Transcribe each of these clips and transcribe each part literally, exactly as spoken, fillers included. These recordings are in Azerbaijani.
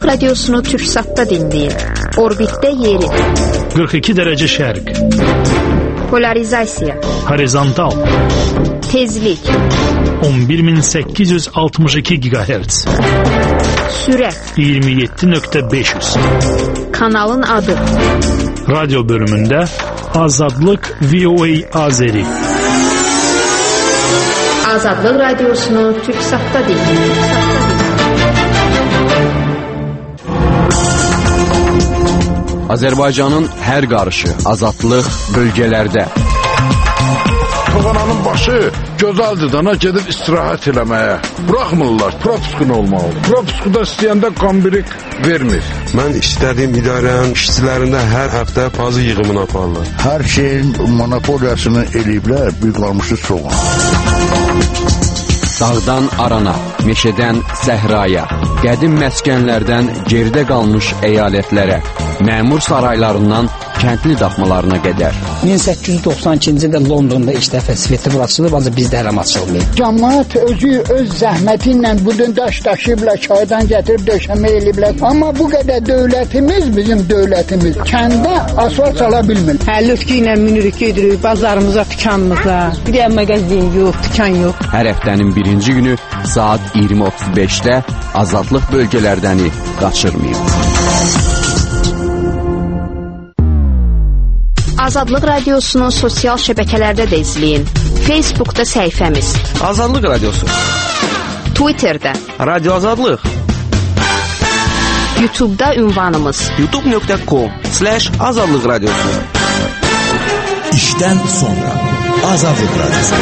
Radiosunu Türksat'ta dinleyin. Orbitdə yeri. qırx iki dərəcə şərq. Polarizasiya. Horizontal. Tezlik. on bir min səkkiz yüz altmış iki gigahertz. Sürət. iyirmi yeddi nöqtə beş yüz. Kanalın adı. Radyo bölümündə Azadlıq V O A Azeri. Azadlıq Radiosunu Türksat'ta dinleyin. Azərbaycanın hər qarışı, azadlıq bölgələrdə. Toğananın başı gözəldir dana gedib istirahət eləməyə. Buraxmırlar, propuskun olmalı. Propuskuda istəyəndə qambirik vermir. Mən istədiyim idarənin işçilərində hər həftə pazı yığımını aparırlar. Hər şeyin monopoliyasını eləyiblər, bir qalmışı çoğun. Dağdan arana, meşədən səhraya, qədim məskənlərdən geridə qalmış əyalətlərə, məmur saraylarından kəndli daxmalarına qədər. min səkkiz yüz doxsan ikinci ildə Londonda ilk dəfə svetofor açılıb, ancaq bizdə hələm açılmayıb. Cəmaət özü öz zəhməti ilə budun daş daşıyıblar, çaydan gətirib döşəmə eləyiblər. Amma bu qədər dövlətimiz, bizim dövlətimiz kəndə asfalt sala bilmir. Həlütkü ilə minirik gedirik, bazarımıza, dükanımıza. Bir də mağazin yox, dükan yox. Hər həftənin birinci günü saat iyirmi otuz beşdə azadlıq bölgələrdəni qaçırmayın. Azadlıq Radiosunu sosial şəbəkələrdə də izləyin. Facebookda səhifəmiz Azadlıq Radiosu, Twitterdə Radio Azadlıq, YouTube'da ünvanımız youtube nöqtə com slash azadlıq radiosu. İşdən sonra Azadlıq Radiosu.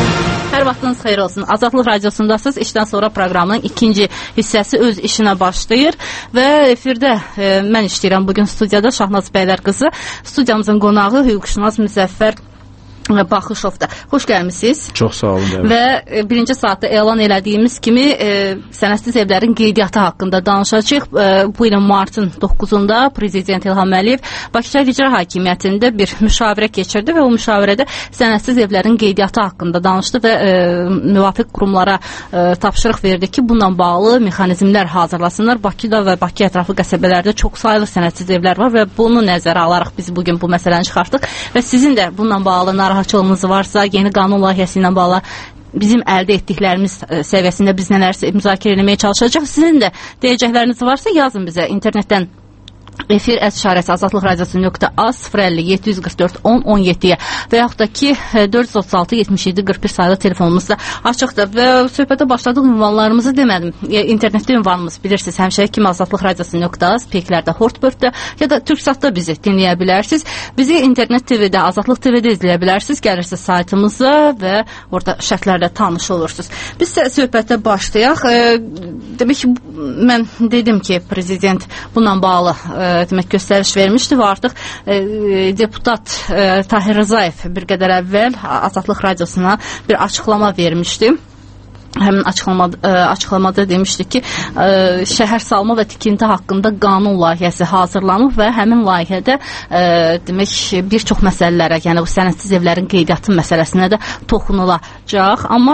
Hər vaxtınız xeyir olsun. Azadlıq Radiosundasınız. İşdən sonra proqramın ikinci hissəsi öz işinə başlayır və efirdə e, mən işləyirəm bugün studiyada Şahnaz Bəylər qızı. Studiyamızın qonağı hüquqşünas Müzəffər Baxışovda. Xoş gəlmisiniz. Çox sağ olun. Dəvət. Və e, birinci saatda elan elədiyimiz kimi e, sənədsiz evlərin qeydiyyatı haqqında danışacağıq. E, bu ilin martın doqquzunda Prezident İlham Əliyev Bakı Şəhər İcra Hakimiyyətində bir müşavirə keçirdi və o müşavirədə sənədsiz evlərin qeydiyyatı haqqında danışdı və e, müvafiq qurumlara e, tapşırıq verdi ki, bununla bağlı mexanizmlər hazırlasınlar. Bakıda və Bakı ətrafı qəsəbələrdə çox saylı sənədsiz evlər var və bunu nəzərə alaraq biz bugün bu məsələni çıxartdıq və sizin də bununla bağlı narahatçılığınız varsa, yeni qanun layihəsi ilə bağlı bizim əldə etdiklərimiz səviyyəsində biz nələrsə müzakirə etməyə çalışacaq. Sizin də deyəcəkləriniz varsa yazın bizə internetdən. Efir əşarəsi azadlıq radiosu nöqtə az sıfır əlli yeddi yüz qırx dörd on on yeddiyə və yaxud da ki dörd yüz otuz altı yetmiş yeddi qırx bir sayılı telefonumuz da açıqdır və söhbətə başladıq, ünvanlarımızı demədim. İnternetdə ünvanımız bilirsiniz, həmişə kimi azadlıq radiosu nöqtə az, peklərdə, Hortbörtdə ya da Türksatda bizi dinləyə bilərsiniz. Bizi internet T V-də, Azadlıq T V-də izləyə bilərsiniz. Gəlirsiniz saytımıza və orada şərtlərlə tanış olursunuz. Biz də söhbətə başlayaq. E, demək ki, mən dedim ki, prezident bununla bağlı e, demək göstəriş vermişdi və artıq e, deputat e, Tahir Rzayev bir qədər əvvəl Azadlıq Radiosuna bir açıqlama vermişdi. Həmin açıqlamada, açıqlamada demişdi ki, şəhər salma və tikinti haqqında qanun layihəsi hazırlanıb və həmin layihədə demək bir çox məsələlərə, yəni bu sənədsiz evlərin qeydiyyatı məsələsinə də toxunulacaq. Amma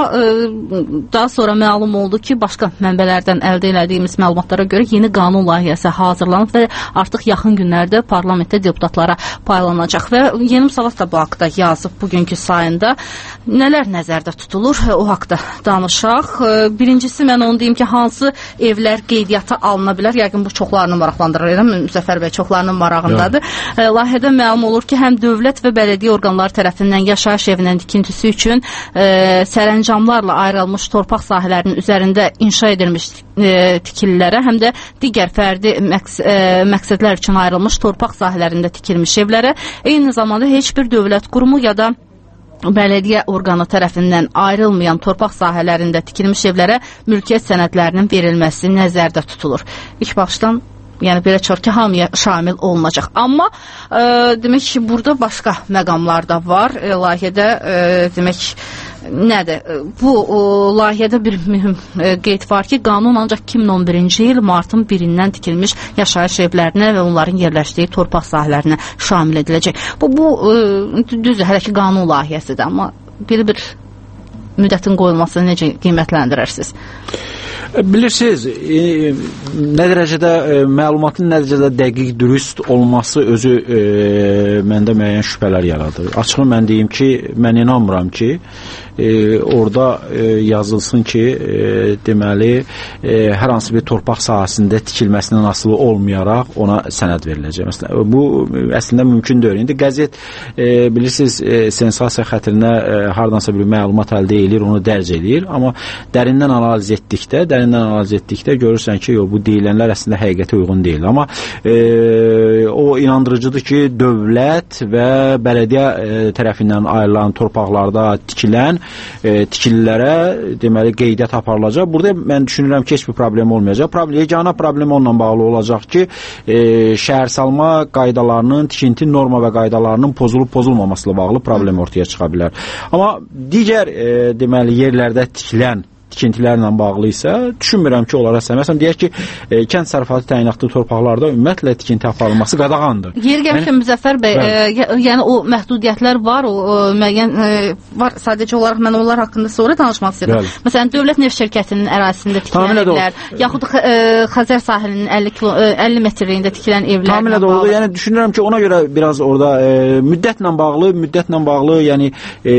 daha sonra məlum oldu ki, başqa mənbələrdən əldə etdiyimiz məlumatlara görə yeni qanun layihəsi hazırlanıb və artıq yaxın günlərdə parlamentdə deputatlara paylanacaq və Yeni Salat da bu haqda yazıb bugünkü sayında. Nələr nəzərdə tutulur? O haqda danışaq. Birincisi, mən onu deyim ki, hansı evlər qeydiyyata alına bilər? Yəqin bu çoxlarını maraqlandırır. Müzəffər bəy çoxlarının marağındadır. E, layihədə məlum olur ki, həm dövlət və bələdiyyə orqanları tərəfindən yaşayış evinin tikintisi üçün e, sərəncamlarla ayrılmış torpaq sahələrinin üzərində inşa edilmiş e, tikililərə, həm də digər fərdi məqs e, məqsədlər üçün ayrılmış torpaq sahələrində tikilmiş evlərə, eyni zamanda heç bir dövlət qurumu ya da bələdiyyə orqanı tərəfindən ayrılmayan torpaq sahələrində tikilmiş evlərə mülkiyyət sənədlərinin verilməsi nəzərdə tutulur. İlk başdan yəni belə çox ki, hamıya şamil olunacaq. Amma e, demək ki, burada başqa məqamlar da var. E, layihədə e, demək nədir? Bu o, layihədə bir mühüm e, qeyd var ki, qanun ancaq iki min on birinci il martın birindən tikilmiş yaşayış evlərinə və onların yerləşdiyi torpaq sahələrinə şamil ediləcək. Bu, bu e, düzdür, hələ ki qanun layihəsidir, amma belə bir müddətin qoyulmasını necə qiymətləndirirsiniz? Bilirsiniz, e, nə dərəcədə e, məlumatın nə dərəcədə dəqiq, dürüst olması özü e, məndə müəyyən şübhələr yaradır. Açığı mən deyim ki, mən inanmıram ki, e, orada e, yazılsın ki, e, deməli, e, hər hansı bir torpaq sahəsində tikilməsindən asılı olmayaraq ona sənəd veriləcək. Məsələn, bu əslində mümkün deyil. İndi qəzet, e, bilirsiniz, e, sensasiya xətrinə e, hardansa bir məlumat əldə edir, onu dərc edir, amma dərindən analiz etdikdə, dərindən analiz etdikdə görürsən ki, yox, bu deyilənlər əslində həqiqətə uyğun deyil. Amma e, o inandırıcıdır ki, dövlət və bələdiyyə e, tərəfindən ayrılan torpaqlarda tikilən e, tikililərə deməli qeydiyyat aparılacaq. Burada mən düşünürəm ki, heç bir problem olmayacaq. Problem, yeganə problem onunla bağlı olacaq ki, e, şəhərsalma qaydalarının, tikinti norma və qaydalarının pozulub pozulmamasıyla bağlı problem ortaya çıxa bilər. Amma digər e, deməli yerlərdə tikilən tikintilərlə bağlı isə düşünmürəm ki, onlara sən. Məsələn, deyək ki, e, kənd sərfatı təyinatlı torpaqlarda ümumiyyətlə tikinti aparılması qadağandır. Yeri gəlmişkən yəni, Müzəffər bəy, e, yəni o məhdudiyyətlər var, o, o müəyyən e, var. Sadəcə olaraq mən onlar haqqında sonra danışmaq istəyirəm. Məsələn, Dövlət Neft Şirkətinin ərazisində tikilən evlər, yaxud e, Xəzər sahilinin əlli, kilo, e, əlli metrliyində tikilən evlərlə Tamilə bağlı. Doğru. Yəni düşünürəm ki, ona görə biraz orada e, müddətlə bağlı, müddətlə bağlı, yəni e,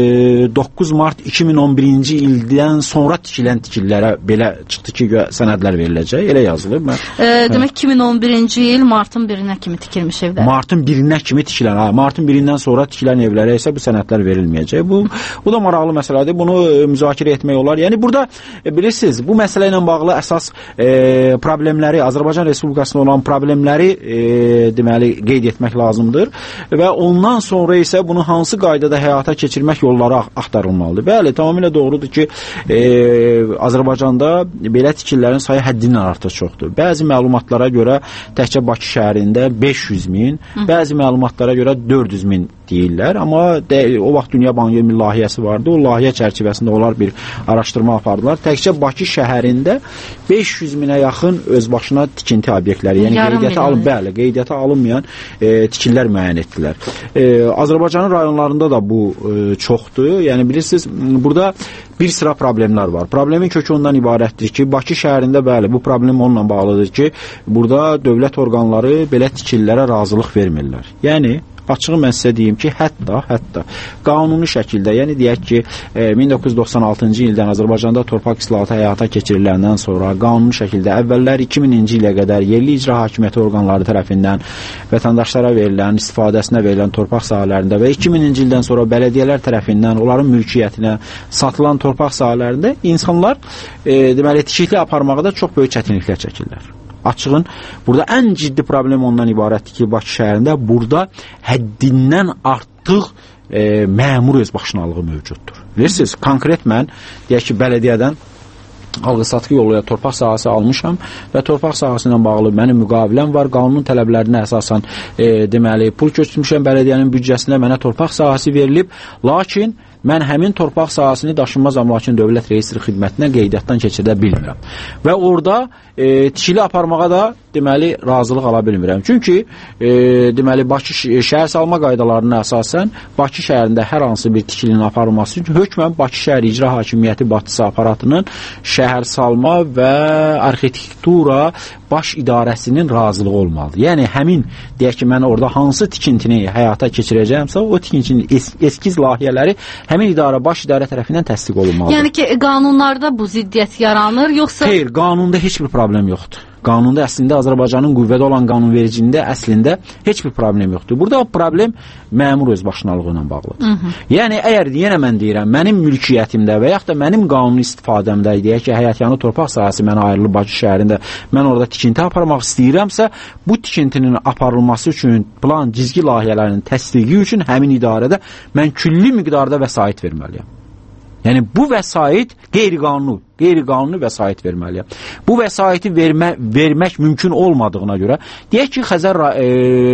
doqquz mart iki min on birinci ildən sonra tikilən tikililərə belə çıxdı ki, sənədlər veriləcək. Elə yazılıb. Mən, e, demək iki min on birinci il martın birinə kimi tikilmiş evlər. Martın birinə kimi tikilən, ha, martın birindən sonra tikilən evlərə isə bu sənədlər verilməyəcək. Bu bu da maraqlı məsələdir. Bunu e, müzakirə etmək olar. Yəni burada e, bilirsiniz, bu məsələ ilə bağlı əsas e, problemləri, Azərbaycan Respublikasında olan problemləri e, deməli qeyd etmək lazımdır və ondan sonra isə bunu hansı qaydada həyata keçirmək yolları axtarılmalıdır. Bəli, tamamilə doğrudur ki, e, Azərbaycanda belə tikililərin sayı həddindən artıq çoxdur. Bəzi məlumatlara görə təkcə Bakı şəhərində beş yüz min, Hı. bəzi məlumatlara görə dörd yüz min deyirlər, amma də, o vaxt Dünya Bankının bir layihəsi vardı. O layihə çərçivəsində onlar bir araşdırma apardılar. Təkcə Bakı şəhərində beş yüz minə yaxın özbaşına tikinti obyektləri, yəni qeydiyyata alın, bəli, qeydiyyata alınmayan e, tikililər müəyyən etdilər. E, Azərbaycanın rayonlarında da bu e, çoxdur. Yəni bilirsiniz, burada bir sıra problemlər var. Problemin kökü ondan ibarətdir ki, Bakı şəhərində bəli, bu problem onunla bağlıdır ki, burada dövlət orqanları belə tikililərə razılıq vermirlər. Yəni açığı mən sizə deyim ki, hətta, hətta qanuni şəkildə, yəni deyək ki, e, min doqquz yüz doxsan altıncı ildən Azərbaycanda torpaq islahatı həyata keçiriləndən sonra qanuni şəkildə əvvəllər iki mininci ilə qədər yerli icra hakimiyyəti orqanları tərəfindən vətəndaşlara verilən, istifadəsinə verilən torpaq sahələrində və iki mininci ildən sonra bələdiyyələr tərəfindən onların mülkiyyətinə satılan torpaq sahələrində insanlar e, deməli, tikili aparmağa da çox böyük çətinliklər çəkirlər. Açığın, burada ən ciddi problem ondan ibarətdir ki, Bakı şəhərində burada həddindən artıq e, məmur özbaşınalığı mövcuddur. Bilirsiniz, konkret mən, deyək ki, bələdiyyədən alqı-satqı yolu ilə torpaq sahəsi almışam və torpaq sahəsi ilə bağlı mənim müqaviləm var. Qanunun tələblərinə əsasən e, deməli, pul köçürmüşəm, bələdiyyənin büdcəsində mənə torpaq sahəsi verilib, lakin mən həmin torpaq sahəsini daşınmaz əmlakın dövlət reyestri xidmətinə qeydiyyatdan keçirdə bilmirəm. Və orada e, tikili aparmağa da deməli razılıq ala bilmirəm. Çünki e, deməli Bakı şəhər salma qaydalarına əsasən Bakı şəhərində hər hansı bir tikilinin aparılması üçün hökmən Bakı şəhər icra hakimiyyəti Batısı aparatının şəhər salma və arxitektura baş idarəsinin razılığı olmalıdır. Yəni həmin deyək ki, mən orada hansı tikintini həyata keçirəcəyəmsə, o tikintinin es eskiz layihələri həmin idarə, baş idarə tərəfindən təsdiq olunmalıdır. Yəni ki, qanunlarda bu ziddiyyət yaranır, yoxsa... Xeyr, qanunda heç bir problem yoxdur. Qanunda əslində Azərbaycanın qüvvədə olan qanunvericiliyində əslində heç bir problem yoxdur. Burada problem məmur özbaşınalığı ilə bağlıdır. Hı -hı. Yəni, əgər yenə mən deyirəm, mənim mülkiyyətimdə və yaxud da mənim qanuni istifadəmdə, deyək ki, həyətyanı torpaq sahəsi mənə ayrılıb Bakı şəhərində, mən orada tikinti aparmaq istəyirəmsə, bu tikintinin aparılması üçün plan, cizgi layihələrinin təsdiqi üçün həmin idarədə mən külli miqdarda vəsait verməliyəm. Yəni, bu vəsait qeyri-qanuni, qeyri-qanuni vəsait verməliyəm. Bu vəsaiti vermə, vermək mümkün olmadığına görə, deyək ki, Xəzər e,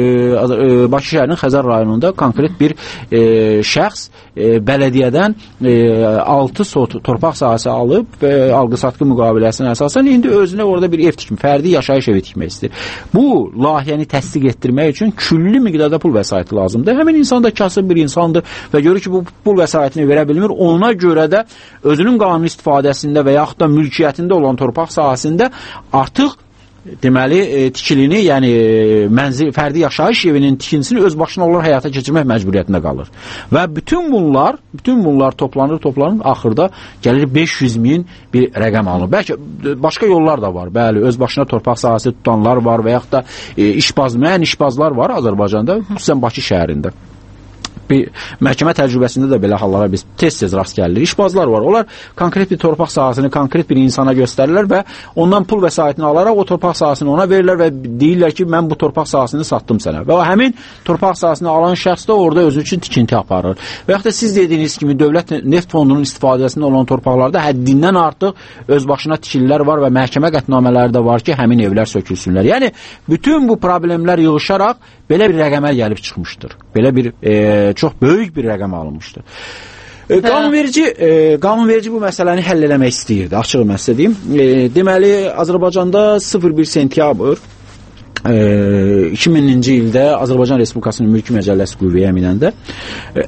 e, Bakı şəhərinin Xəzər rayonunda konkret bir e, şəxs e, bələdiyyədən e, altı sot torpaq sahəsi alıb və alqı-satqı müqaviləsinə əsasən indi özünə orada bir ev tikmək, fərdi yaşayış evi tikmək istəyir. Bu layihəni təsdiq etdirmək üçün külli miqdarda pul vəsaiti lazımdır. Həmin insan da kasıb bir insandır və görür ki, bu pul vəsaitini verə bilmir. Ona görə də özünün qanuni istifadəsində və yaxud da mülkiyyətində olan torpaq sahəsində artıq deməli e, tikilini, yəni e, mənzil, fərdi yaşayış evinin tikintisini öz başına onlar həyata keçirmək məcburiyyətində qalır. Və bütün bunlar, bütün bunlar toplanır, toplanır, axırda gəlir beş yüz min bir rəqəm alınır. Bəlkə başqa yollar da var. Bəli, öz başına torpaq sahəsi tutanlar var və yaxud da e, işbaz, müəyyən işbazlar var Azərbaycanda, xüsusən Bakı şəhərində. Bir məhkəmə təcrübəsində də belə hallara biz tez-tez rast gəlirik. İşbazlar var. Onlar konkret bir torpaq sahəsini konkret bir insana göstərirlər və ondan pul vəsaitini alaraq o torpaq sahəsini ona verirlər və deyirlər ki, mən bu torpaq sahəsini satdım sənə. Və o həmin torpaq sahəsini alan şəxs də orada özü üçün tikinti aparır. Və yaxud da siz dediyiniz kimi dövlət neft fondunun istifadəsində olan torpaqlarda həddindən artıq öz başına tikililər var və məhkəmə qətnamələri də var ki, həmin evlər sökülsünlər. Yəni bütün bu problemlər yığışaraq belə bir rəqəmə gəlib çıxmışdır. Belə bir e, çox böyük bir rəqəm alınmışdır. E, qanunverici, e, qanunverici bu məsələni həll eləmək istəyirdi, açıq məsələ deyim. E, deməli, Azərbaycanda sıfır bir sentyabr e, iki minci ildə Azərbaycan Respublikasının Mülki Məcəlləsi qüvvəyə minəndə e,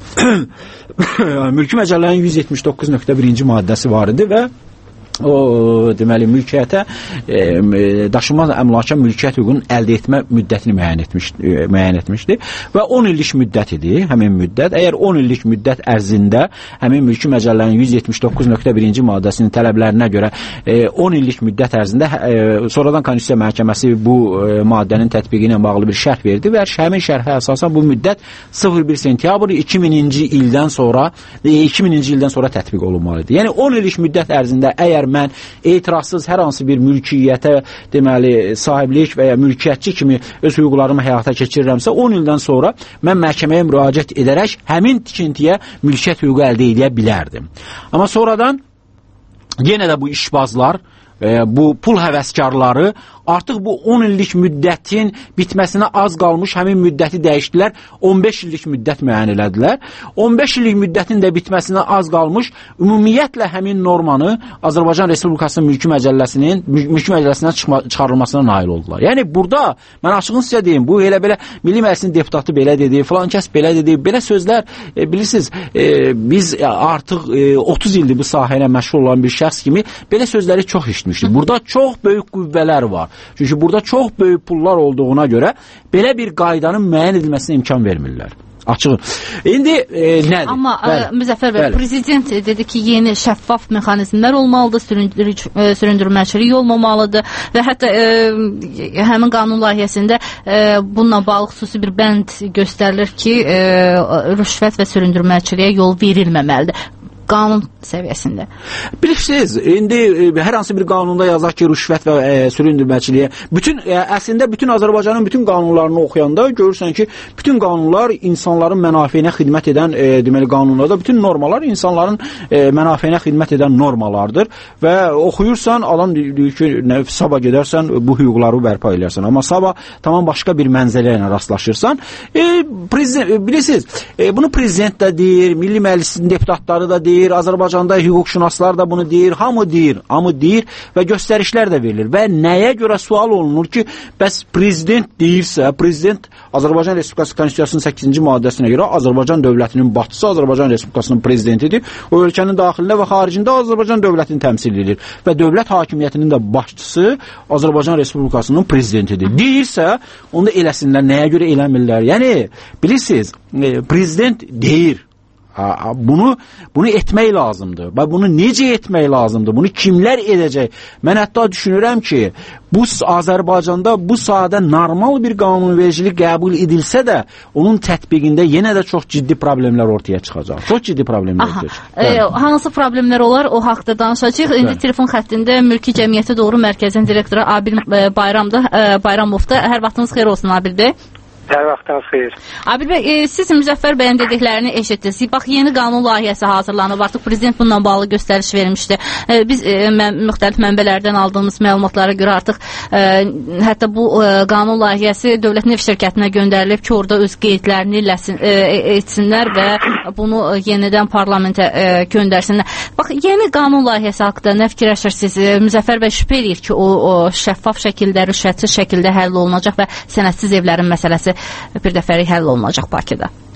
Mülki Məcəllənin yüz yetmiş doqquz nöqtə birinci maddəsi var idi və o deməli mülkiyyətə e, daşınmaz əmlaka mülkiyyət hüququnun əldə etmə müddətini müəyyən etmiş e, müəyyən etmişdi və on illik müddət idi həmin müddət. Əgər on illik müddət ərzində həmin Mülki Məcəllənin yüz yetmiş doqquz nöqtə birinci maddəsinin tələblərinə görə e, on illik müddət ərzində e, sonradan Konstitusiya Məhkəməsi bu e, maddənin tətbiqi ilə bağlı bir şərh verdi və həmin şərhə əsasən bu müddət sıfır bir sentyabr iki minci ildən sonra e, iki minci ildən sonra tətbiq olunmalıdır. Yəni on illik müddət ərzində əgər mən etirazsız hər hansı bir mülkiyyətə deməli sahiblik və ya mülkiyyətçi kimi öz hüquqlarımı həyata keçirirəmsə on ildən sonra mən məhkəməyə müraciət edərək həmin tikintiyə mülkiyyət hüququ əldə edə bilərdim. Amma sonradan yenə də bu işbazlar, e, bu pul həvəskarları artıq bu on illik müddətin bitməsinə az qalmış həmin müddəti dəyişdilər, on beş illik müddət müəyyən elədilər. on beş illik müddətin də bitməsinə az qalmış ümumiyyətlə həmin normanı Azərbaycan Respublikasının Mülki Məcəlləsinin Mülki Məcəlləsindən çıxma, çıxarılmasına nail oldular. Yəni burada mən açığını sizə deyim, bu elə belə Milli Məclisin deputatı belə dedi, filan kəs belə dedi, belə sözlər e, bilirsiniz, e, biz artıq e, otuz ildir bu sahə ilə məşğul olan bir şəxs kimi belə sözləri çox eşitmişdik. Burada çox böyük qüvvələr var. Çünki burada çox böyük pullar olduğuna görə belə bir qaydanın müəyyən edilməsinə imkan vermirlər. Açıq. İndi e, nədir? Amma bəli, ə, Müzəffər bəy, bəli. Prezident dedi ki, yeni şəffaf mexanizmlər olmalıdır, süründürü, süründürməçilik olmamalıdır və hətta ə, həmin qanun layihəsində ə, bununla bağlı xüsusi bir bənd göstərilir ki, ə, rüşvət və süründürməçiliyə yol verilməməlidir. Qanun səviyyəsində. Bilirsiniz, indi e, hər hansı bir qanunda yazaq ki, rüşvət və e, süründürməçiliyə, bütün e, əslində bütün Azərbaycanın bütün qanunlarını oxuyanda görürsən ki, bütün qanunlar insanların mənafeyinə xidmət edən e, deməli qanunlarda bütün normalar insanların e, mənafeyinə xidmət edən normalardır və oxuyursan, adam deyir ki, nə, sabah gedərsən bu hüquqları bərpa edərsən, amma sabah tamam başqa bir mənzələ ilə rastlaşırsan, e, prezident, e, bilirsiniz, e, bunu prezident də deyir, Milli Məclisin deputatları da deyir, Azərbaycanda hüquqşünaslar da bunu deyir, hamı deyir, hamı deyir və göstərişlər də verilir və nəyə görə sual olunur ki, bəs prezident deyirsə, prezident Azərbaycan Respublikası Konstitusiyasının səkkizinci maddəsinə görə Azərbaycan dövlətinin başçısı Azərbaycan Respublikasının prezidentidir. O ölkənin daxilində və xaricində Azərbaycan dövlətini təmsil edir və dövlət hakimiyyətinin də başçısı Azərbaycan Respublikasının prezidentidir. Deyirsə, onu da eləsinlər, nəyə görə eləmirlər? Yəni, bilirsiniz, prezident deyir. Bunu bunu etmək lazımdır. Və bunu necə etmək lazımdır? Bunu kimlər edəcək? Mən hətta düşünürəm ki, bu Azərbaycanda bu sahədə normal bir qanunvericilik qəbul edilsə də, onun tətbiqində yenə də çox ciddi problemlər ortaya çıxacaq. Çox ciddi problemlər Aha, ortaya çıxacaq. E, hansı problemlər olar? O haqda danışacağıq. İndi telefon xəttində Mülki Cəmiyyəti Doğru Mərkəzinin direktoru Abil Bayramda, Bayramovda. Hər vaxtınız xeyir olsun Abil bəy. Hər vaxtınız xeyir. Abil bəy, e, siz Müzəffər bəyin dediklərini eşitdiniz. Bax, yeni qanun layihəsi hazırlanıb. Artıq prezident bununla bağlı göstəriş vermişdi. E, biz e, mən, müxtəlif mənbələrdən aldığımız məlumatlara görə artıq e, hətta bu e, qanun layihəsi Dövlət Neft Şirkətinə göndərilib ki, orada öz qeydlərini ləsin, e, etsinlər və bunu e, yenidən parlamentə e, göndərsinlər. Bax, yeni qanun layihəsi haqqında nə fikirləşirsiniz? E, Müzəffər bəy şübhə edir ki, o, o şəffaf şəkildə, rüşvətsiz şəkildə həll olunacaq və sənədsiz evlərin məsələsi bir dəfəlik həll olunacaq Bakıda.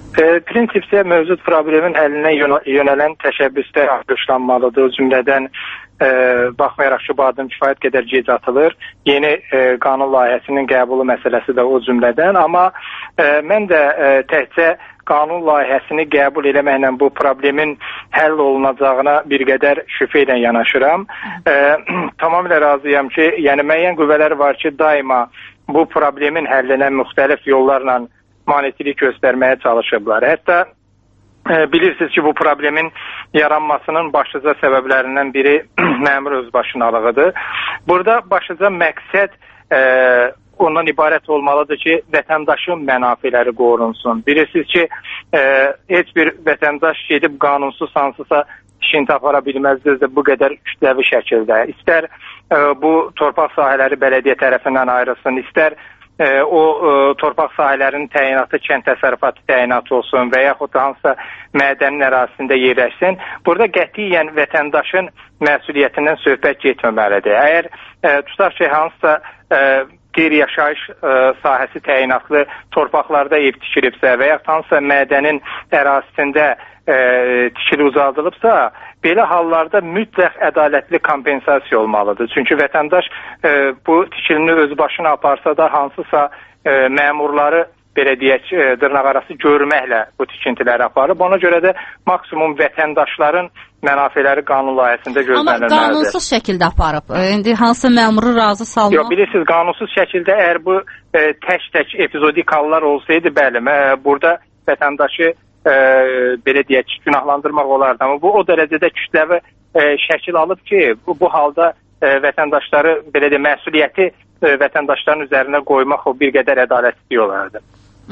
Prinsipcə mövcud problemin həllinə yönələn təşəbbüslər alqışlanmalıdır. O cümlədən e, baxmayaraq ki, bu adım kifayət qədər gec atılır. Yeni e, qanun layihəsinin qəbulu məsələsi də o cümlədən. Amma e, mən də e, təkcə qanun layihəsini qəbul eləməklə bu problemin həll olunacağına bir qədər şübhə ilə yanaşıram. E, tamamilə razıyam ki, yəni müəyyən qüvvələr var ki, daima bu problemin həllinə müxtəlif yollarla maneçilik göstərməyə çalışıblar. Hətta e, bilirsiniz ki, bu problemin yaranmasının başlıca səbəblərindən biri məmur özbaşınalığıdır. Burada başlıca məqsəd e, ondan ibarət olmalıdır ki, vətəndaşın mənafeləri qorunsun. Bilirsiniz ki, e, heç bir vətəndaş gedib qanunsuz hansısa işini apara bilməzdir bu qədər kütləvi şəkildə. İstər e, bu torpaq sahələri bələdiyyə tərəfindən ayrılsın, istər E, o e, torpaq sahələrinin təyinatı kənd təsərrüfatı təyinatı olsun və yaxud da hansısa mədənin ərazisində yerləşsin. Burada qətiyyən vətəndaşın məsuliyyətindən söhbət getməməlidir. Əgər e, tutaq ki, hansısa e, qeyri-yaşayış e, sahəsi təyinatlı torpaqlarda ev tikilibsə və yaxud hansısa mədənin ərazisində e, tikili uzadılıbsa, belə hallarda mütləq ədalətli kompensasiya olmalıdır. Çünki vətəndaş e, bu tikilini öz başına aparsa da hansısa e, məmurları belə deyək, e, dırnaqarası görməklə bu tikintiləri aparıb. Ona görə də maksimum vətəndaşların mənafeləri qanun layihəsində gözlənilməlidir. Amma qanunsuz şəkildə aparıb. İndi hansı məmuru razı salmaq? Yox, bilirsiniz, qanunsuz şəkildə əgər bu e, tək-tək epizodik hallar olsaydı, bəli, e, burada vətəndaşı E, belə deyək, günahlandırmaq olardı. Amma bu o dərəcədə kütləvi e, şəkil alıb ki, bu, bu halda e, vətəndaşları, belə deyək, məsuliyyəti e, vətəndaşların üzərinə qoymaq o bir qədər ədalətli olardı.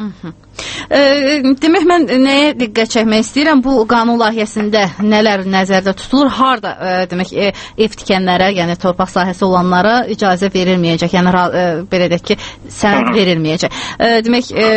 E, demək, mən nəyə diqqət çəkmək istəyirəm? Bu qanun layihəsində nələr nəzərdə tutulur? Harda e, demək, e, ev tikənlərə, yəni torpaq sahəsi olanlara icazə verilməyəcək, yəni e, belə deyək ki, sənəd verilməyəcək. E, demək, e,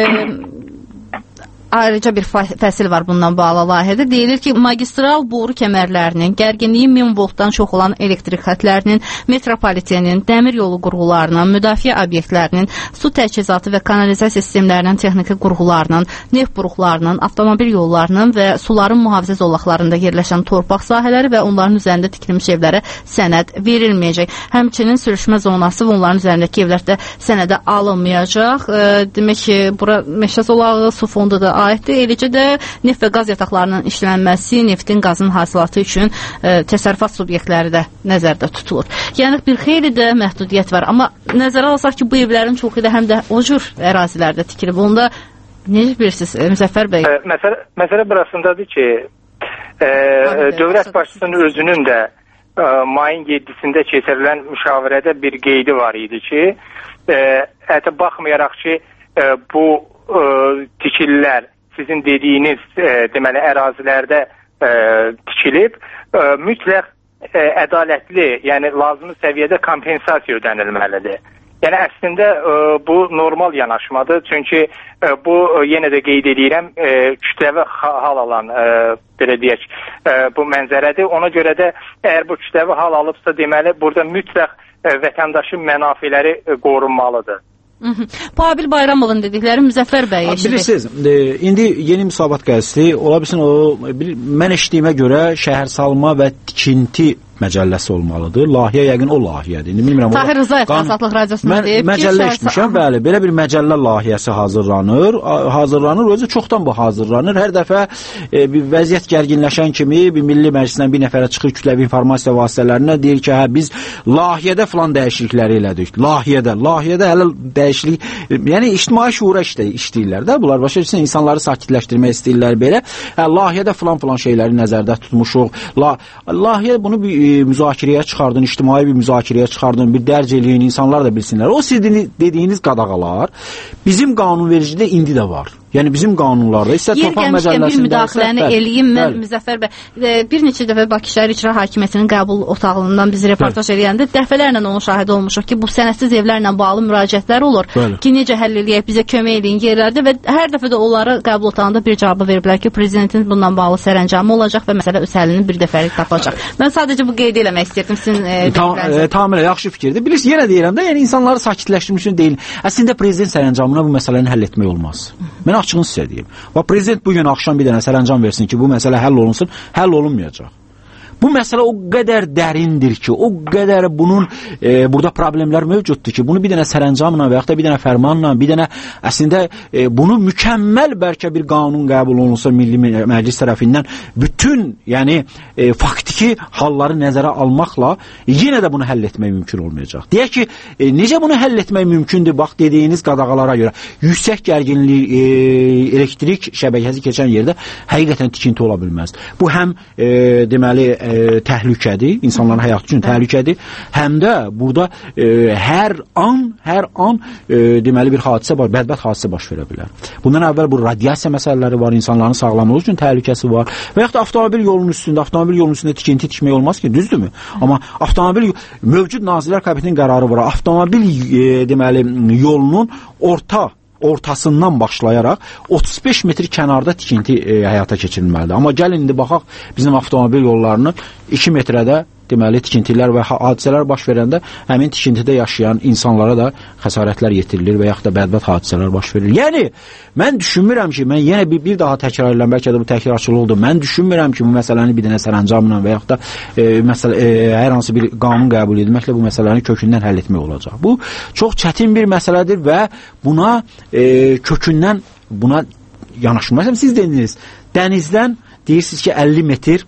ayrıca bir fəsil var bundan bağlı layihədə. Deyilir ki, magistral boru kəmərlərinin, gərginliyi min voltdan çox olan elektrik xətlərinin, metropolitenin, dəmir yolu qurğularının, müdafiə obyektlərinin, su təchizatı və kanalizasiya sistemlərinin texniki qurğularının, neft buruqlarının, avtomobil yollarının və suların mühafizə zolaqlarında yerləşən torpaq sahələri və onların üzərində tikilmiş evlərə sənəd verilməyəcək. Həmçinin sürüşmə zonası və onların üzərindəki evlərdə sənədə alınmayacaq. E, demək ki, bura meşə zolağı, su fondu da aiddir. Eləcə də neft və qaz yataqlarının işlənməsi, neftin, qazın hasilatı üçün e, təsərrüfat subyektləri də nəzərdə tutulur. Yəni bir xeyli də məhdudiyyət var. Amma nəzərə alsaq ki, bu evlərin çoxu da həm də o cür ərazilərdə tikilib. Onda necə bilirsiniz, Müzəffər bəy? E, məsələ, məsələ burasındadır ki, e, dövlət başçısının özünün də e, mayın yeddisində keçirilən müşavirədə bir qeydi var idi ki, e, hətta baxmayaraq ki, e, bu e, tikililər sizin dediyiniz e, deməli ərazilərdə e, tikilib, e, mütləq e, ədalətli, yəni lazımi səviyyədə kompensasiya ödənilməlidir. Yəni əslində e, bu normal yanaşmadır. Çünki e, bu e, yenə də qeyd edirəm, e, kütləvi hal alan e, belə deyək, e, bu mənzərədir. Ona görə də əgər bu kütləvi hal alıbsa, deməli burada mütləq e, vətəndaşın mənafeləri e, qorunmalıdır. Pabil Bayramovun dedikləri Müzəffər bəy eşidir. Bilirsiniz, e, indi yeni müsabat qəzeti, ola bilsin o, bil, mən eşitdiyimə görə şəhərsalma və tikinti məcəlləsi olmalıdır. Layihə yəqin o layihədir. İndi bilmirəm. Tahir Rızayev Azadlıq Radiosunda deyib ki, məcəllə eşitmişəm, bəli, belə bir məcəllə layihəsi hazırlanır. Hazırlanır, özü çoxdan bu hazırlanır. Hər dəfə e, bir vəziyyət gərginləşən kimi bir Milli Məclisdən bir nəfərə çıxır kütləvi informasiya vasitələrinə deyir ki, hə biz layihədə falan dəyişiklikləri elədik. Layihədə, layihədə hələ dəyişiklik, yəni ictimai şuura işlə işləyirlər də. Bunlar başa düşürsən, insanları sakitləşdirmək istəyirlər belə. Hə layihədə falan falan şeyləri nəzərdə tutmuşuq. La, layihə bunu bir müzakirəyə çıxardın, ictimai bir müzakirəyə çıxardın, bir dərc eləyin, insanlar da bilsinlər. O sizin dediyiniz qadağalar bizim qanunvericidə indi də var. Yəni bizim qanunlarda isə torpaq məcəlləsində bir müdaxiləni eləyim mən Müzəffər bəy. Bir neçə dəfə Bakı şəhər icra hakimiyyətinin qəbul otağından biz reportaj eləyəndə dəfələrlə onun şahidi olmuşuq ki, bu sənədsiz evlərlə bağlı müraciətlər olur. Bəli. Ki necə həll eləyək, bizə kömək eləyin yerlərdə və hər dəfə də onlara qəbul otağında bir cavabı veriblər ki, prezidentin bundan bağlı sərəncamı olacaq və məsələ öz həllini bir dəfəlik tapacaq. Mən sadəcə bu qeyd eləmək istəyirdim sizin e, dediklərinizi. Tamamilə yaxşı fikirdir. Bilirsiniz, yenə deyirəm də, yəni insanları sakitləşdirmək üçün deyil. Əslində prezident sərəncamına bu məsələni həll etmək olmaz. Mən Mən açığını sizə deyim. Və prezident bu gün axşam bir dənə sərəncam versin ki, bu məsələ həll olunsun, həll olunmayacaq. Bu məsələ o qədər dərindir ki, o qədər bunun e, burada problemlər mövcuddur ki, bunu bir dənə sərəncamla və yaxud da bir dənə fərmanla, bir dənə əslində e, bunu mükəmməl bəlkə bir qanun qəbul olunsa Milli Məclis tərəfindən bütün, yəni e, faktiki halları nəzərə almaqla yenə də bunu həll etmək mümkün olmayacaq. Deyək ki, e, necə bunu həll etmək mümkündür? Bax, dediyiniz qadağalara görə yüksək gərginlik e, elektrik şəbəkəsi keçən yerdə həqiqətən tikinti ola bilməz. Bu həm e, deməli e, E, təhlükədir, insanların həyatı üçün təhlükədir. Həm də burada e, hər an, hər an e, deməli bir hadisə var, bədbəxt hadisə baş verə bilər. Bundan əvvəl bu radiasiya məsələləri var, insanların sağlamlığı üçün təhlükəsi var. Və yaxud da avtomobil yolunun üstündə, avtomobil yolunun üstündə tikinti tikmək olmaz ki, düzdürmü? Amma avtomobil mövcud Nazirlər Kabinetinin qərarı var. Avtomobil e, deməli yolunun orta ortasından başlayaraq otuz beş metr kənarda tikinti e, həyata keçirilməlidir. Amma gəlin indi baxaq bizim avtomobil yollarını iki metrədə deməli tikintilər və hadisələr baş verəndə həmin tikintidə yaşayan insanlara da xəsarətlər yetirilir və yaxud da bədbəxt hadisələr baş verir. Yəni mən düşünmürəm ki, mən yenə bir, bir daha təkrar edirəm, bəlkə də bu təkrarçılıq oldu. Mən düşünmürəm ki, bu məsələni bir dənə sərəncamla və yaxud da e, məsələ, e, hər hansı bir qanun qəbul edilməklə bu məsələni kökündən həll etmək olacaq. Bu çox çətin bir məsələdir və buna e, kökündən buna yanaşılmaz. Siz dediniz, dənizdən deyirsiniz ki, əlli metr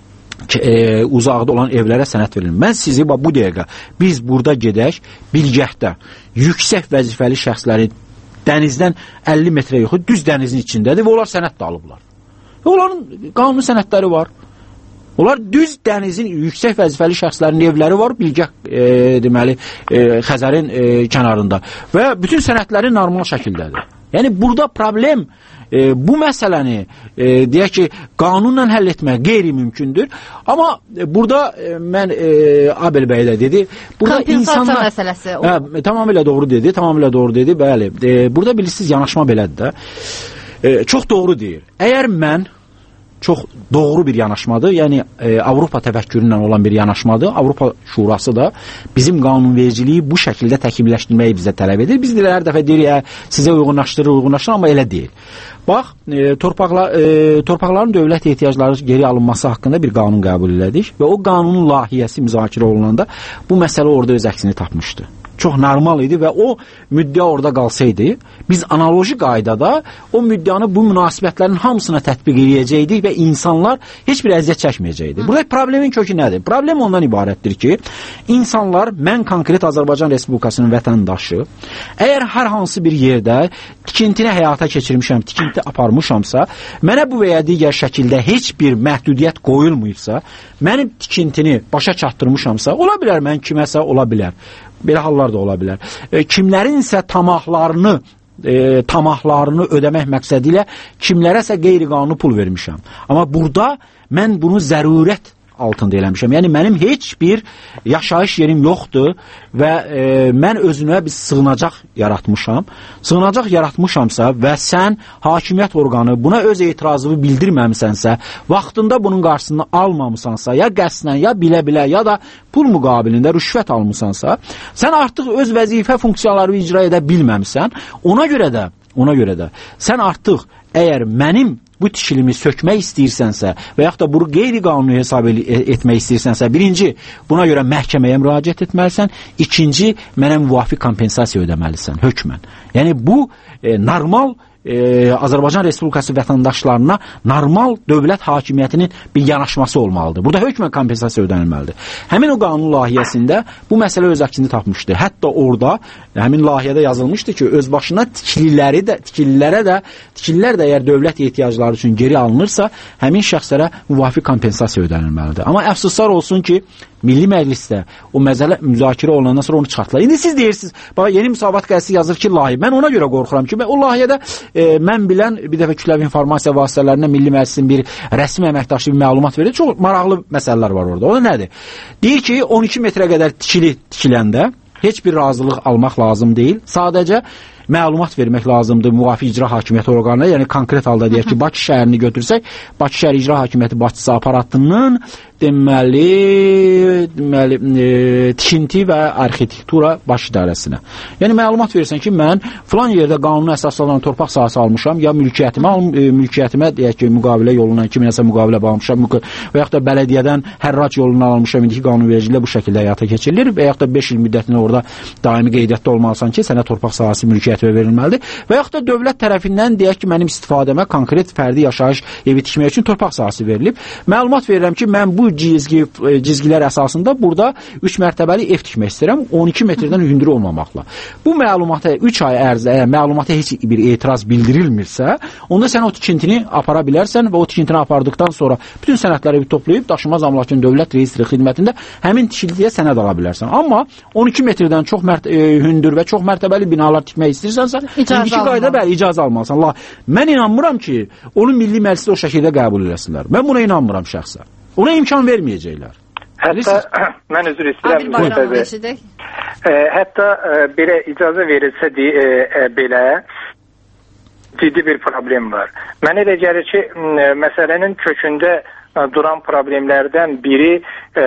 E, uzaqda olan evlərə sənəd verilir. Mən sizi bax, bu dəqiqə biz burada gedək, Bilgəhdə yüksək vəzifəli şəxsləri dənizdən əlli metrə yox, düz dənizin içindədir və onlar sənəd də alıblar. Və onların qanuni sənədləri var. Onlar düz dənizin yüksək vəzifəli şəxslərin evləri var, Bilgəh e, deməli e, Xəzərin e, kənarında və bütün sənədləri normal şəkildədir. Yəni burada problem e, bu məsələni e, deyək ki, qanunla həll etmək qeyri-mümkündür. Amma e, burada e, mən e, Abel bəy də dedi, burada insanlar məsələsi o. Hə, tamamilə doğru dedi, tamamilə doğru dedi. Bəli. E, burada bilirsiniz yanaşma belədir də. E, çox doğru deyir. Əgər mən çox doğru bir yanaşmadır. Yəni e, Avropa təfəkküründən olan bir yanaşmadır. Avropa Şurası da bizim qanunvericiliyi bu şəkildə təkmilləşdirməyi bizə tələb edir. Biz də hər dəfə deyirik, hə, sizə uyğunlaşdırır, uyğunlaşdırır, amma elə deyil. Bax, e, torpaqla, e, torpaqların dövlət ehtiyacları geri alınması haqqında bir qanun qəbul elədik və o qanunun layihəsi müzakirə olunanda bu məsələ orada öz əksini tapmışdı. Çox normal idi və o müddəa orada qalsaydı, biz analoji qaydada o müddəanı bu münasibətlərin hamısına tətbiq edəcəkdik və insanlar heç bir əziyyət çəkməyəcəkdi. Burada problemin kökü nədir? Problem ondan ibarətdir ki, insanlar, mən konkret Azərbaycan Respublikasının vətəndaşı, əgər hər hansı bir yerdə tikintini həyata keçirmişəm, tikinti aparmışamsa, mənə bu və ya digər şəkildə heç bir məhdudiyyət qoyulmayıbsa, mənim tikintini başa çatdırmışamsa, ola bilər mən kiməsə, ola bilər. Belə hallar da ola bilər. E, kimlərinsə tamahlarını e, tamahlarını ödəmək məqsədi ilə kimlərəsə qeyri-qanuni pul vermişəm. Amma burada mən bunu zərurət altında eləmişəm. Yəni mənim heç bir yaşayış yerim yoxdur və e, mən özümə bir sığınacaq yaratmışam. Sığınacaq yaratmışamsa və sən hakimiyyət orqanı buna öz etirazını bildirməmisənsə, vaxtında bunun qarşısını almamısansa, ya qəsdən, ya bilə-bilə, ya da pul müqabilində rüşvət almısansa, sən artıq öz vəzifə funksiyalarını icra edə bilməmisən. Ona görə də, ona görə də sən artıq əgər mənim bu tikilimi sökmək istəyirsənsə və yaxud da bunu qeyri-qanuni hesab etmək istəyirsənsə, birinci, buna görə məhkəməyə müraciət etməlisən, ikinci, mənə müvafiq kompensasiya ödəməlisən, hökmən. Yəni bu e, normal e, Azərbaycan Respublikası vətəndaşlarına normal dövlət hakimiyyətinin bir yanaşması olmalıdır. Burada hökmən kompensasiya ödənilməlidir. Həmin o qanun layihəsində bu məsələ öz əksini tapmışdı. Hətta orada həmin layihədə yazılmışdı ki, öz başına tikililəri də, tikililərə də, tikililər də əgər dövlət ehtiyacları üçün geri alınırsa, həmin şəxslərə müvafiq kompensasiya ödənilməlidir. Amma əfsuslar olsun ki, Milli Məclisdə o məsələ müzakirə olunandan sonra onu çıxartdılar. İndi siz deyirsiniz, bax yeni müsavat qəzeti yazır ki, layihə. Mən ona görə qorxuram ki, o layihədə e, mən bilən bir dəfə kütləvi informasiya vasitələrindən Milli Məclisin bir rəsmi əməkdaşı bir məlumat verir. Çox maraqlı məsələlər var orada. O da nədir? Deyir ki, on iki metrə qədər tikili tikiləndə heç bir razılıq almaq lazım deyil. Sadəcə məlumat vermək lazımdır müvafiq icra hakimiyyəti orqanına. Yəni konkret halda deyək ki, Bakı şəhərini götürsək, Bakı şəhər icra hakimiyyəti başçısı aparatının deməli, deməli e, tikinti və arxitektura baş idarəsinə. Yəni məlumat verirsən ki, mən filan yerdə qanuna əsaslanan torpaq sahəsi almışam, ya mülkiyyətimə, e, mülkiyyətimə deyək ki, müqavilə yolundan kiminəsə müqavilə bağlamışam və yaxud da bələdiyyədən hərrac yolundan almışam, indiki qanunvericiliyə bu şəkildə həyata keçirilir və yaxud da beş il müddətində orada daimi qeydiyyatda olmalısan ki, sənə torpaq sahəsi mülkiyyətimə verilməlidir və yaxud da dövlət tərəfindən deyək ki, mənim istifadəmə konkret fərdi yaşayış evi tikmək üçün torpaq sahəsi verilib. Məlumat verirəm ki, mən bu cizgi, cizgilər əsasında burada üç mərtəbəli ev tikmək istəyirəm, on iki metrdən hündür olmamaqla. Bu məlumata üç ay ərzində əgər məlumata heç bir etiraz bildirilmirsə, onda sən o tikintini apara bilərsən və o tikintini apardıqdan sonra bütün sənədləri bir toplayıb daşınmaz əmlakın dövlət reyestri xidmətində həmin tikiliyə sənəd ala bilərsən. Amma on iki metrdən çox mərt e, hündür və çox mərtəbəli binalar tikmək istəyirsənsə, indiki qayda bəli icazə almalısan. La, mən inanmıram ki, onu Milli Məclisdə o şəkildə qəbul eləsinlər. Mən buna inanmıram şəxsən. Ona imkan verməyəcəklər. Hətta mən üzr istəyirəm. Hətta e, belə icazə verilsə de, e, e, belə ciddi bir problem var. Mənə elə gəlir ki, e, məsələnin kökündə e, duran problemlərdən biri e,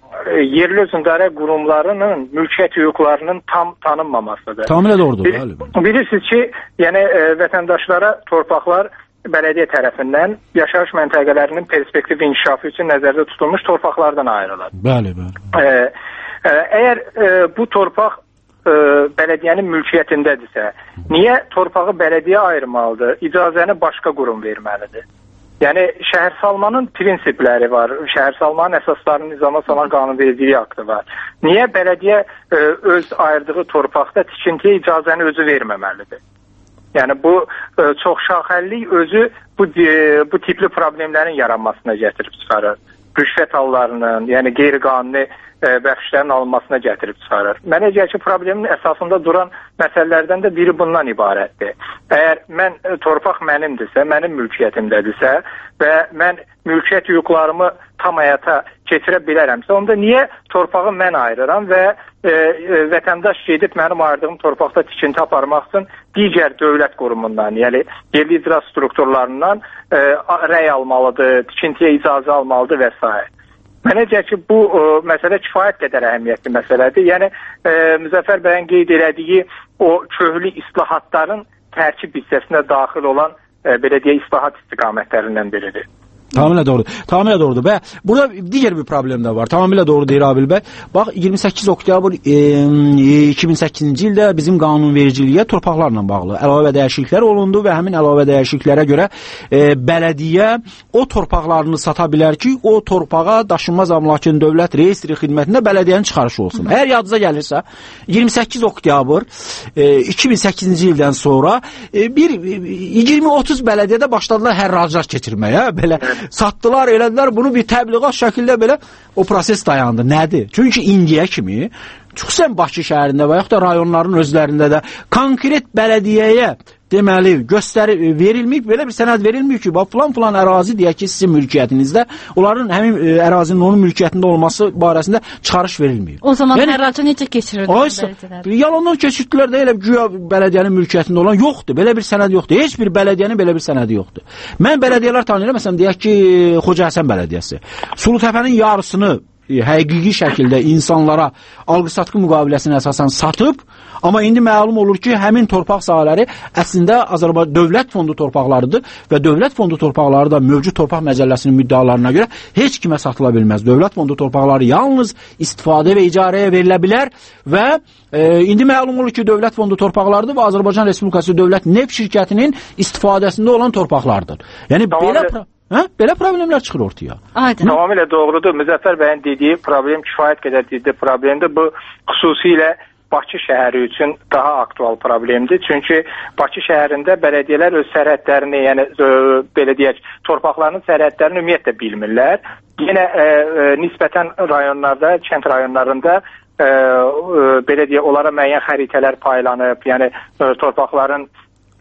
yerli özündarə qurumlarının mülkiyyət hüquqlarının tam tanınmamasıdır. Tamamilə doğrudur. Bil, bilirsiniz ki, yəni e, vətəndaşlara torpaqlar bələdiyyə tərəfindən yaşayış məntəqələrinin perspektiv inkişafı üçün nəzərdə tutulmuş torpaqlardan ayrılır. Bəli, bəli. E, e, əgər e, bu torpaq e, bələdiyyənin mülkiyyətindədirsə, niyə torpağı bələdiyyə ayırmalıdır, icazəni başqa qurum verməlidir? Yəni, şəhərsalmanın prinsipləri var, şəhərsalmanın əsaslarının nizama salan qanunvericiliyi aktı var. Niyə bələdiyyə e, öz ayırdığı torpaqda tikintiyə icazəni özü verməməlidir? Yəni bu e, çox şaxəllik özü bu e, bu tipli problemlərin yaranmasına gətirib çıxarır. Rüşvət hallarının, yəni qeyri-qanuni e, bəxşlərin alınmasına gətirib çıxarır. Mənə gəlir ki, problemin əsasında duran məsələlərdən də biri bundan ibarətdir. Əgər mən e, torpaq mənimdirsə, mənim mülkiyyətimdədirsə və mən mülkiyyət hüquqlarımı tam həyata keçirə bilərəmsə, onda niyə torpağı mən ayırıram və e, e, vətəndaş gedib mənim ayırdığım torpaqda tikinti aparmaq üçün digər dövlət qurumundan, yəni yerli icra strukturlarından e, rəy almalıdır, tikintiyə icazə almalıdır və s. Mənə gəlir ki, bu e, məsələ kifayət qədər əhəmiyyətli məsələdir. Yəni e, Müzəffər bəyin qeyd elədiyi o köhlü islahatların tərkib hissəsinə daxil olan e, belə deyək islahat istiqamətlərindən biridir. Tamamilə doğrudur. Tamamilə doğrudur. Və burada digər bir problem də var. Tamamilə doğru deyir Abil bəy. Bax, iyirmi səkkiz oktyabr e, iki min səkkizinci ildə bizim qanunvericiliyə torpaqlarla bağlı əlavə dəyişikliklər olundu və həmin əlavə dəyişikliklərə görə e, bələdiyyə o torpaqlarını sata bilər ki, o torpağa daşınmaz əmlakın dövlət reyestri xidmətində bələdiyyənin çıxarışı olsun. Hı. Əgər yadınıza gəlirsə, iyirmi səkkiz oktyabr e, iki min səkkizinci ildən sonra e, bir iyirmi otuz bələdiyyədə başladılar hərraclar keçirməyə, belə satdılar, elədilər, bunu bir təbliğat şəkildə belə o proses dayandı. Nədir? Çünki indiyə kimi xüsusən Bakı şəhərində və yaxud da rayonların özlərində də konkret bələdiyyəyə deməli göstəri verilməyib, belə bir sənəd verilməyib ki, bax filan filan ərazi deyək ki, sizin mülkiyyətinizdə, onların həmin e, ərazinin onun mülkiyyətində olması barəsində çıxarış verilməyib. O zaman yəni, hərracı necə keçirirdi bələdiyyələr? Yalandan keçirdilər də elə güya bələdiyyənin mülkiyyətində olan yoxdur. Belə bir sənəd yoxdur. Heç bir bələdiyyənin belə bir sənədi yoxdur. Mən bələdiyyələr tanıyıram, məsələn deyək ki, Xoca Həsən bələdiyyəsi. Sulutəpənin yarısını həqiqi şəkildə insanlara alqı-satqı müqaviləsinə əsasən satıb, amma indi məlum olur ki, həmin torpaq sahələri əslində Azərbaycan dövlət fondu torpaqlarıdır və dövlət fondu torpaqları da mövcud torpaq məcəlləsinin müddəalarına görə heç kimə satıla bilməz. Dövlət fondu torpaqları yalnız istifadə və icarəyə verilə bilər və e, indi məlum olur ki, dövlət fondu torpaqlarıdır və Azərbaycan Respublikası Dövlət Neft şirkətinin istifadəsində olan torpaqlardır. Yəni tamam, belə Hə? Belə problemlər çıxır ortaya. Aydın. Tamamilə doğrudur. Müzəffər bəyin dediyi problem kifayət qədər ciddi problemdir. Bu xüsusilə Bakı şəhəri üçün daha aktual problemdir. Çünki Bakı şəhərində bələdiyyələr öz sərhədlərini, yəni ə, belə deyək, torpaqlarının sərhədlərini ümumiyyətlə bilmirlər. Yenə ə, ə, nisbətən rayonlarda, kənd rayonlarında ə, ə, belə deyək, onlara müəyyən xəritələr paylanıb, yəni ə, torpaqların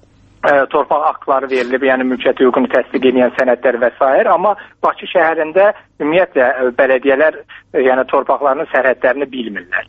torpaq aktları verilib, yəni mülkiyyət hüququnu təsdiq edən sənədlər və s. Amma Bakı şəhərində ümumiyyətlə bələdiyyələr yəni torpaqlarının sərhədlərini bilmirlər.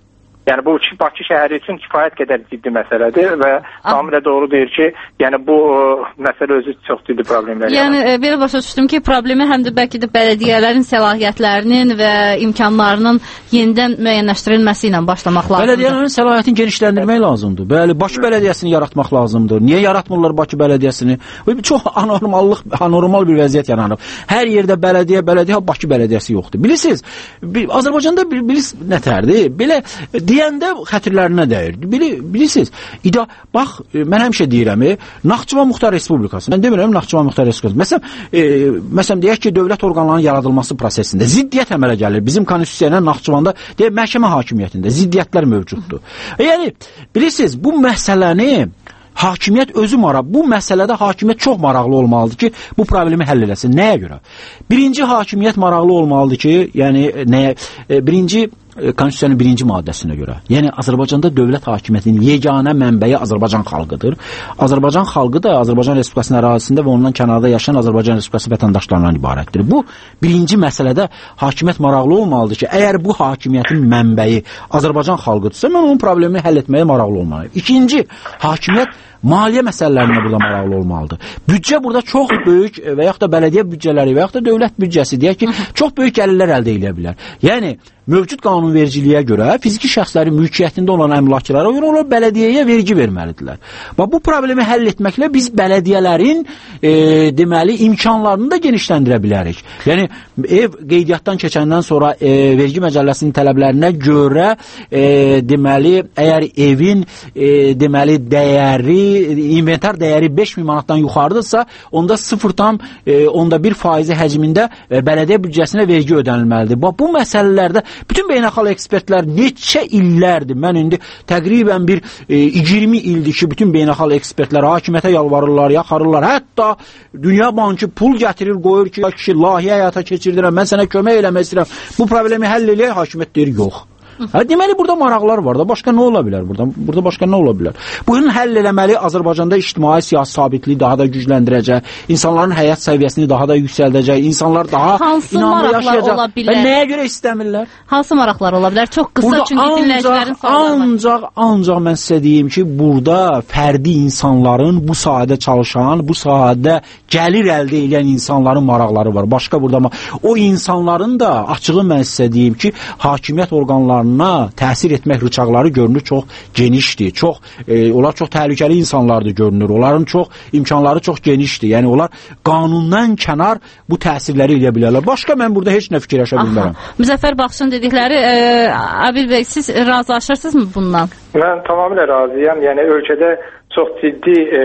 Yəni bu Bakı şəhəri üçün kifayət qədər ciddi məsələdir və tamamilə doğru deyir ki, yəni bu məsələ özü çox ciddi problemlər yəni. Yəni belə başa düşdüm ki, problemi həm də bəlkə də bələdiyyələrin səlahiyyətlərinin və imkanlarının yenidən müəyyənləşdirilməsi ilə başlamaq lazımdır. Bələdiyyələrin səlahiyyətini genişləndirmək lazımdır. Bəli, Bakı bələdiyyəsini yaratmaq lazımdır. Niyə yaratmırlar Bakı bələdiyyəsini? Çox anormallıq, anormal bir vəziyyət yaranıb. Hər yerdə bələdiyyə, bələdiyyə, Bakı bələdiyyəsi yoxdur. Bilirsiniz, Azərbaycanda bilirsiniz nətərdir? Belə deyəndə xətirlərinə dəyir. Bilirsiniz, ida, bax, mən həmişə deyirəm, Naxçıvan Muxtar Respublikası. Mən demirəm Naxçıvan Muxtar Respublikası. Məsələn, e, məsələn deyək ki, dövlət orqanlarının yaradılması prosesində ziddiyyət əmələ gəlir. Bizim konstitusiyayla Naxçıvanda deyək, məhkəmə hakimiyyətində ziddiyyətlər mövcuddur. E, yəni, bilirsiniz, bu məsələni hakimiyyət özü maraq, bu məsələdə hakimiyyət çox maraqlı olmalıdır ki, bu problemi həll eləsin. Nəyə görə? Birinci hakimiyyət maraqlı olmalıdır ki, yəni nəyə? E, birinci Konstitusiyanın birinci maddəsinə görə. Yəni Azərbaycanda dövlət hakimiyyətinin yeganə mənbəyi Azərbaycan xalqıdır. Azərbaycan xalqı da Azərbaycan Respublikasının ərazisində və ondan kənarda yaşayan Azərbaycan Respublikası vətəndaşlarından ibarətdir. Bu birinci məsələdə hakimiyyət maraqlı olmalıdır ki, əgər bu hakimiyyətin mənbəyi Azərbaycan xalqıdırsa, mən onun problemi həll etməyə maraqlı olmalıyım. İkinci, hakimiyyət maliyyə məsələlərinə burada maraqlı olmalıdır. Büdcə burada çox böyük və yaxud da bələdiyyə büdcələri və yaxud da dövlət büdcəsi deyək ki, çox böyük gəlirlər əldə edə bilər. Yəni mövcud qanunvericiliyə görə fiziki şəxslərin mülkiyyətində olan əmlakçılara görə onlar bələdiyyəyə vergi verməlidirlər. Və bu problemi həll etməklə biz bələdiyyələrin e, deməli imkanlarını da genişləndirə bilərik. Yəni ev qeydiyyatdan keçəndən sonra e, vergi məcəlləsinin tələblərinə görə e, deməli əgər evin e, deməli dəyəri inventar dəyəri beş min manatdan yuxarıdırsa, onda sıfır tam onda bir faizi həcmində e, bələdiyyə büdcəsinə vergi ödənilməlidir. Bu, bu məsələlərdə bütün beynəlxalq ekspertlər neçə illərdir, mən indi təqribən bir e, iyirmi ildir ki, bütün beynəlxalq ekspertlər hakimiyyətə yalvarırlar, yaxarırlar. Hətta Dünya Bankı pul gətirir, qoyur ki, kişi layihə həyata keçirdirəm, mən sənə kömək eləmək istəyirəm. Bu problemi həll eləyək, hakimiyyət deyir, yox. Hə, deməli burada maraqlar var da, başqa nə ola bilər burada? Burada başqa nə ola bilər? Bunun həll eləməli Azərbaycanda ictimai siyasi sabitliyi daha da gücləndirəcək, insanların həyat səviyyəsini daha da yüksəldəcək, insanlar daha hansı inanlı yaşayacaq. Və nəyə görə istəmirlər? Hansı maraqlar ola bilər? Çox qısa, burada çünki dinləyicilərin sualları var. Ancaq, ancaq mən sizə deyim ki, burada fərdi insanların, bu sahədə çalışan, bu sahədə gəlir əldə edən insanların maraqları var. Başqa burada o insanların da açığı mən sizə deyim ki, hakimiyyət orqanlarının təsir etmək rıçaqları görünür çox genişdir. Çox e, onlar çox təhlükəli insanlardır görünür. Onların çox imkanları çox genişdir. Yəni onlar qanundan kənar bu təsirləri eləyə bilərlər. Başqa mən burada heç nə fikirləşə bilmərəm. Müzəffər Baxşın dedikləri, e, Abil bəy, siz razılaşırsınızmı bundan? Mən tamamilə razıyam. Yəni ölkədə çox ciddi e,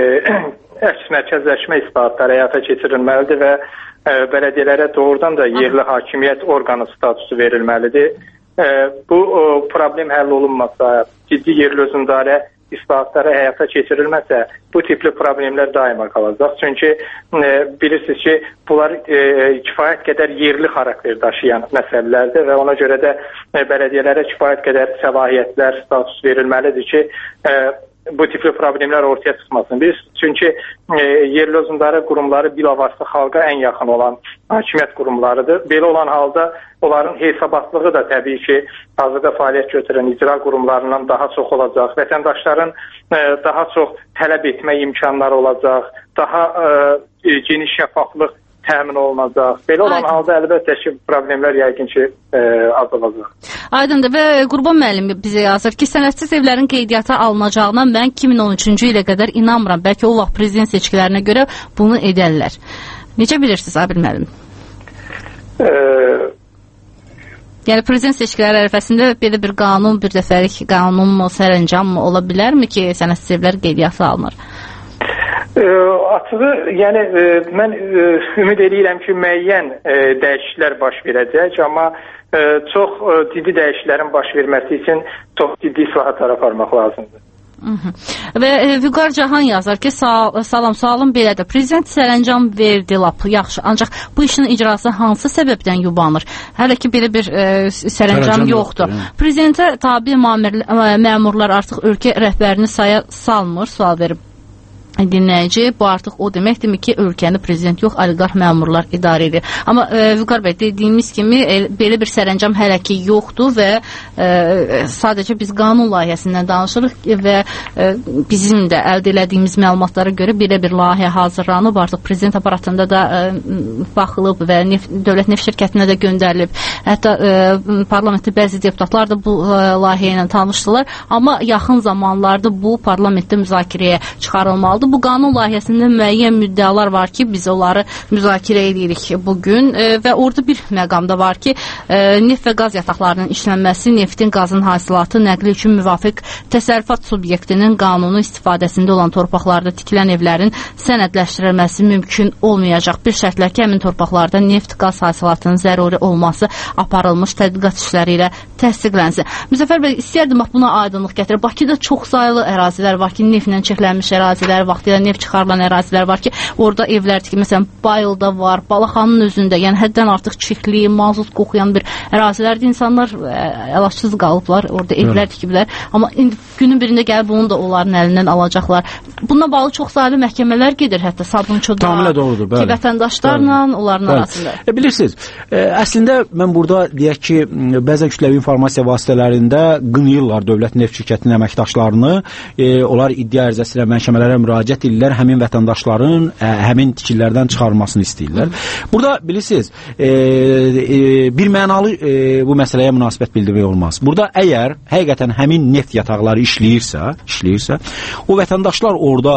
əks mərkəzləşmə islahatları həyata keçirilməlidir və e, bələdiyyələrə doğrudan da yerli hakimiyyət orqanı statusu verilməlidir. Bu problem həll olunmasa, ciddi yerli özündarə islahatları həyata keçirilməsə, bu tipli problemlər daima qalacaq. Çünki e, bilirsiniz ki, bunlar e, kifayət qədər yerli xarakter daşıyan məsələlərdir və ona görə də e, bələdiyyələrə kifayət qədər səlahiyyətlər, status verilməlidir ki, e, bu tipli problemlər ortaya çıxmasın. Biz çünki e, yerli özündarə qurumları bilavasitə xalqa ən yaxın olan hakimiyyət qurumlarıdır. Belə olan halda onların hesabatlığı da təbii ki, hazırda fəaliyyət götürən icra qurumlarından daha çox olacaq. Vətəndaşların e, daha çox tələb etmə imkanları olacaq. Daha e, geniş şəffaflıq təmin olunacaq. Belə olan Aydın. halda əlbəttə ki, problemlər yəqin ki, e, azalacaq. Aydındır və Qurban müəllim bizə yazır ki, sənədsiz evlərin qeydiyyata alınacağına mən iki min on üçüncü ilə qədər inanmıram. Bəlkə o vaxt prezident seçkilərinə görə bunu edərlər. Necə bilirsiniz, Abil müəllim? Eee Yəni prezident seçkiləri ərəfəsində belə bir qanun, bir dəfəlik qanun mu, sərəncam mı ola bilərmi ki, sənədsiz evlər qeydiyyata alınır? E, açığı, yəni e, mən e, ümid edirəm ki, müəyyən e, dəyişikliklər baş verəcək, amma e, çox e, ciddi dəyişikliklərin baş verməsi üçün çox ciddi islahatlara aparmaq lazımdır. Hı -hı. Və e, Vüqar Cahan yazar ki, sal salam sualım belədir. Prezident sərəncam verdi, lap yaxşı. Ancaq bu işin icrası hansı səbəbdən yubanır? Hələ ki belə bir e, sərəncam, sərəncam yoxdur. yoxdur. Prezidentə tabi məmurlar artıq ölkə rəhbərini saya salmır, sual verib. dinləyici, bu artıq o deməkdirmi ki, ölkəni prezident yox, oliqarx məmurlar idarə edir. Amma e, Vüqar bəy, dediyimiz kimi e, belə bir sərəncam hələ ki yoxdur və e, sadəcə biz qanun layihəsindən danışırıq və e, bizim də əldə elədiyimiz məlumatlara görə belə bir layihə hazırlanıb, artıq prezident aparatında da e, baxılıb və nef dövlət neft şirkətinə də göndərilib. Hətta e, parlamentdə bəzi deputatlar da bu e, layihə ilə tanışdılar, amma yaxın zamanlarda bu parlamentdə müzakirəyə çıxarılmalıdır. Bu qanun layihəsində müəyyən müddəalar var ki, biz onları müzakirə edirik bugün e, və orada bir məqam da var ki, e, neft və qaz yataqlarının işlənməsi, neftin, qazın hasilatı, nəqli üçün müvafiq təsərrüfat subyektinin qanunu istifadəsində olan torpaqlarda tikilən evlərin sənədləşdirilməsi mümkün olmayacaq. Bir şərtlər ki, həmin torpaqlarda neft, qaz hasilatının zəruri olması aparılmış tədqiqat işləri ilə təsdiqlənsin. Müzəffər bəy, istəyərdim buna aydınlıq gətirir. Bakıda çox saylı ərazilər var ki, neftlə çirklənmiş ərazilər, vaxtilə neft çıxarılan ərazilər var ki, orada evlər tikir. Məsələn, Bayılda var, Balaxanın özündə, yəni həddən artıq çirkli, mazut qoxuyan bir ərazilərdə insanlar əlacsız qalıblar, orada evlər tikiblər. Amma indi günün birində gəlib onu da onların əlindən alacaqlar. Bununla bağlı çox saylı məhkəmələr gedir, hətta Sabunçuda, ki, vətəndaşlarla onların bəli. Arasında. E, bilirsiniz, e, əslində mən burada deyək ki, bəzən kütləvi informasiya vasitələrində qınayırlar dövlət neft şirkətinin əməkdaşlarını, e, onlar iddia ərizəsilə məhkəmələrə müraciət edirlər, həmin vətəndaşların ə, həmin tikililərdən çıxarılmasını istəyirlər. Burada bilirsiniz, e, e, bir mənalı e, bu məsələyə münasibət bildirmək olmaz. Burada əgər həqiqətən həmin neft yataqları işləyirsə, işləyirsə, o vətəndaşlar orada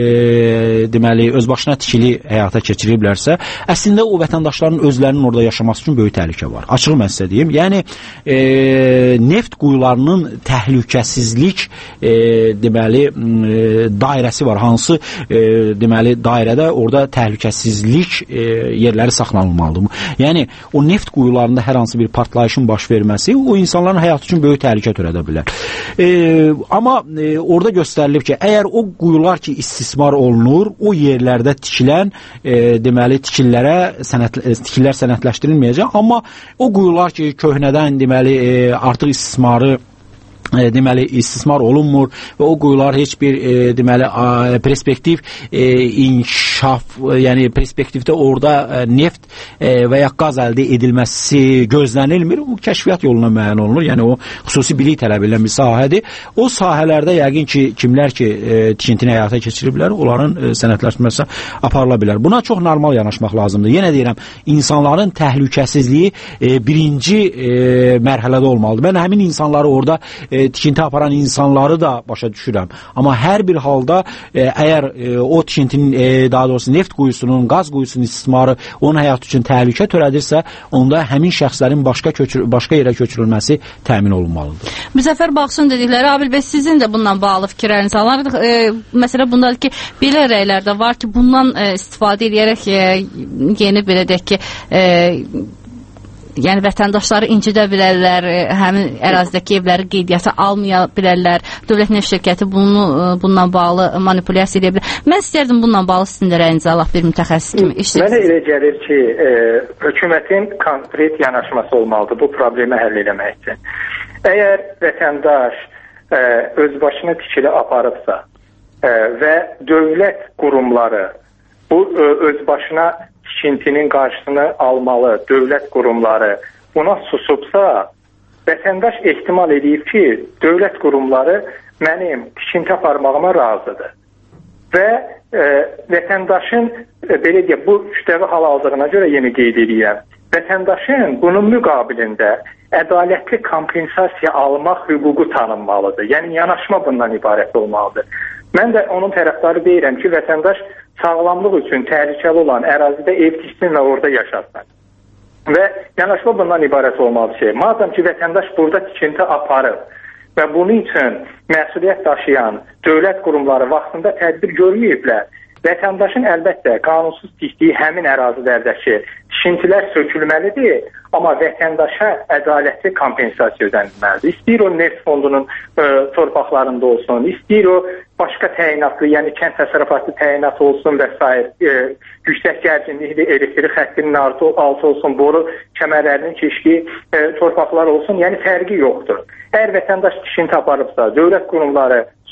e, deməli öz başına tikili həyata keçiriblərsə, əslində o vətəndaşların özlərinin orada yaşaması üçün böyük təhlükə var. Açıq mən sizə deyim. Yəni e, neft quyularının təhlükəsizlik e, deməli e, dairəsi var. Hansı e, deməli dairədə orada təhlükəsizlik e, yerləri saxlanılmalıdır. Yəni o neft quyularında hər hansı bir partlayışın baş verməsi o insanların həyatı üçün böyük təhlükə törədə bilər. E, amma e, orada göstərilib ki, əgər o quyular ki istismar olunur, o yerlərdə tikilən e, deməli tikililərə sənət tikililər sənədləşdirilməyəcək, amma o quyular ki köhnədən deməli e, artıq istismarı E, deməli istismar olunmur və o quyular heç bir e, deməli a, perspektiv e, inkişaf, e, yəni perspektivdə orada e, neft e, və ya qaz əldə edilməsi gözlənilmir. O kəşfiyyat yoluna müəyyən olunur. Yəni o xüsusi bilik tələb edən bir sahədir. O sahələrdə yəqin ki, kimlər ki e, tikintini həyata keçiriblər, onların e, sənədləşməsi aparıla bilər. Buna çox normal yanaşmaq lazımdır. Yenə deyirəm, insanların təhlükəsizliyi e, birinci e, mərhələdə olmalıdır. Mən həmin insanları orada e, E, tikinti aparan insanları da başa düşürəm. Amma hər bir halda e, əgər e, o tikintinin e, daha doğrusu neft quyusunun, qaz quyusunun istismarı onun həyatı üçün təhlükə törədirsə, onda həmin şəxslərin başqa köçür, başqa yerə köçürülməsi təmin olunmalıdır. Müzəffər Baxşın dedikləri, Abil bəy, sizin də bundan bağlı fikirləriniz alırıq. E, məsələ bundadır ki, belə rəylər də var ki, bundan e, istifadə edərək e, yeni belə deyək ki, e, yəni vətəndaşları incidə bilərlər, həmin ərazidəki evləri qeydiyyata almaya bilərlər. Dövlət neft şirkəti bunu bununla bağlı manipulyasiya edə bilər. Mən istərdim bununla bağlı sizin də rəyinizi alaq bir mütəxəssis kimi. Mənə elə gəlir ki, e, hökumətin konkret yanaşması olmalıdır bu problemi həll etmək üçün. Əgər vətəndaş e, öz başına tikili aparıbsa e, və dövlət qurumları bu e, öz başına tikintinin qarşısını almalı, dövlət qurumları buna susubsa, vətəndaş ehtimal edib ki, dövlət qurumları mənim tikinti aparmağıma razıdır. Və e, vətəndaşın, e, belə deyək, bu kütləvi hal-hazırına görə yeni qeyd edirəm, vətəndaşın bunun müqabilində ədalətli kompensasiya almaq hüququ tanınmalıdır. Yəni, yanaşma bundan ibarət olmalıdır. Mən də onun tərəfdarı deyirəm ki, vətəndaş sağlamlıq üçün təhlükəli olan ərazidə ev tiksin və orada yaşasın. Və yanaşma bundan ibarət olmalı şey. Madəm ki, vətəndaş burada tikinti aparıb və bunun üçün məsuliyyət daşıyan dövlət qurumları vaxtında tədbir görməyiblər, vətəndaşın əlbəttə qanunsuz tikdiyi həmin ərazilərdəki tikintilər sökülməlidir, amma vətəndaşa ədalətli kompensasiya ödənilməlidir. İstəyir o neft fondunun e, torpaqlarında olsun, istəyir o başqa təyinatlı, yəni kənd təsərrüfatı təyinatı olsun və s. E, yüksək gərginlikli elektrik xəttinin altı, altı olsun, boru kəmərlərinin keçdiyi e, torpaqlar olsun, yəni fərqi yoxdur. Əgər vətəndaş tikinti aparıbsa, dövlət qurumları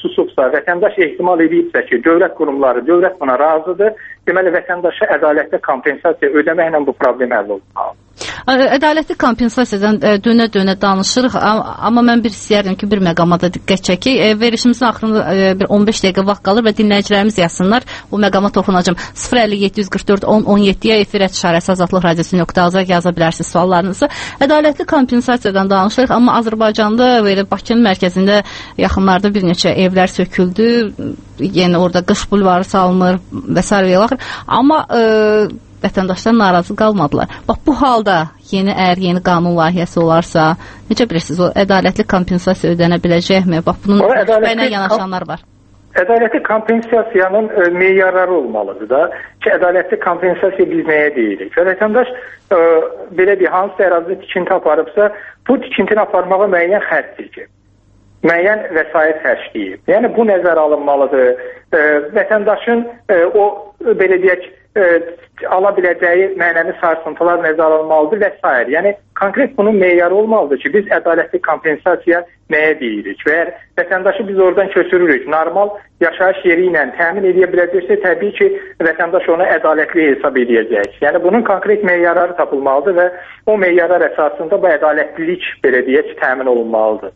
susubsa, vətəndaş ehtimal edibsə ki, dövlət qurumları, dövlət buna razıdır, deməli vətəndaşa ədalətli kompensasiya ödəməklə bu problem həll olunmalıdır. Ədalətli kompensasiyadan dönə-dönə danışırıq, amma mən bir istəyərdim ki, bir məqama da diqqət çəkək. Verişimizin axırında bir on beş dəqiqə vaxt qalır və dinləyicilərimiz yazsınlar. Bu məqama toxunacağım. sıfır əlli yeddi yüz qırx dörd on on yeddiyə efir işarəsi azadlıq radiosu nöqtə az yaza bilərsiniz suallarınızı. Ədalətli kompensasiyadan danışırıq, amma Azərbaycanda və Bakının mərkəzində yaxınlarda bir neçə evlər söküldü. Yəni orada qış bulvarı salınır və s. Amma e, vətəndaşlar narazı qalmadılar. Bax, bu halda yeni əgər yeni qanun layihəsi olarsa, necə bilirsiniz, o ədalətli kompensasiya ödənə biləcəkmi? Bax, bunun şübhəylə yanaşanlar var. Ədalətli kompensasiyanın e, meyarları olmalıdır da ki, ədalətli kompensasiya biz nəyə deyirik? Və vətəndaş e, belə bir hansı ərazidə tikinti aparıbsa, bu tikintini aparmağa müəyyən xərc çəkir. Müəyyən vəsait xərcləyib. Yəni, bu nəzər alınmalıdır. E, vətəndaşın e, o, belə deyək, e, ala biləcəyi mənəvi sarsıntılar nəzər alınmalıdır və s. Yəni, konkret bunun meyarı olmalıdır ki, biz ədalətli kompensasiya nəyə deyirik və əgər vətəndaşı biz oradan köçürürük, normal yaşayış yeri ilə təmin edə biləcəksə, təbii ki, vətəndaş onu ədalətli hesab edəcək. Yəni, bunun konkret meyarları tapılmalıdır və o meyarlar əsasında bu ədalətlilik, belə deyək, təmin olunmalıdır.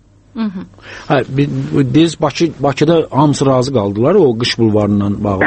Hə, biz Bakı, Bakıda hamısı razı qaldılar o qış bulvarından bağlı.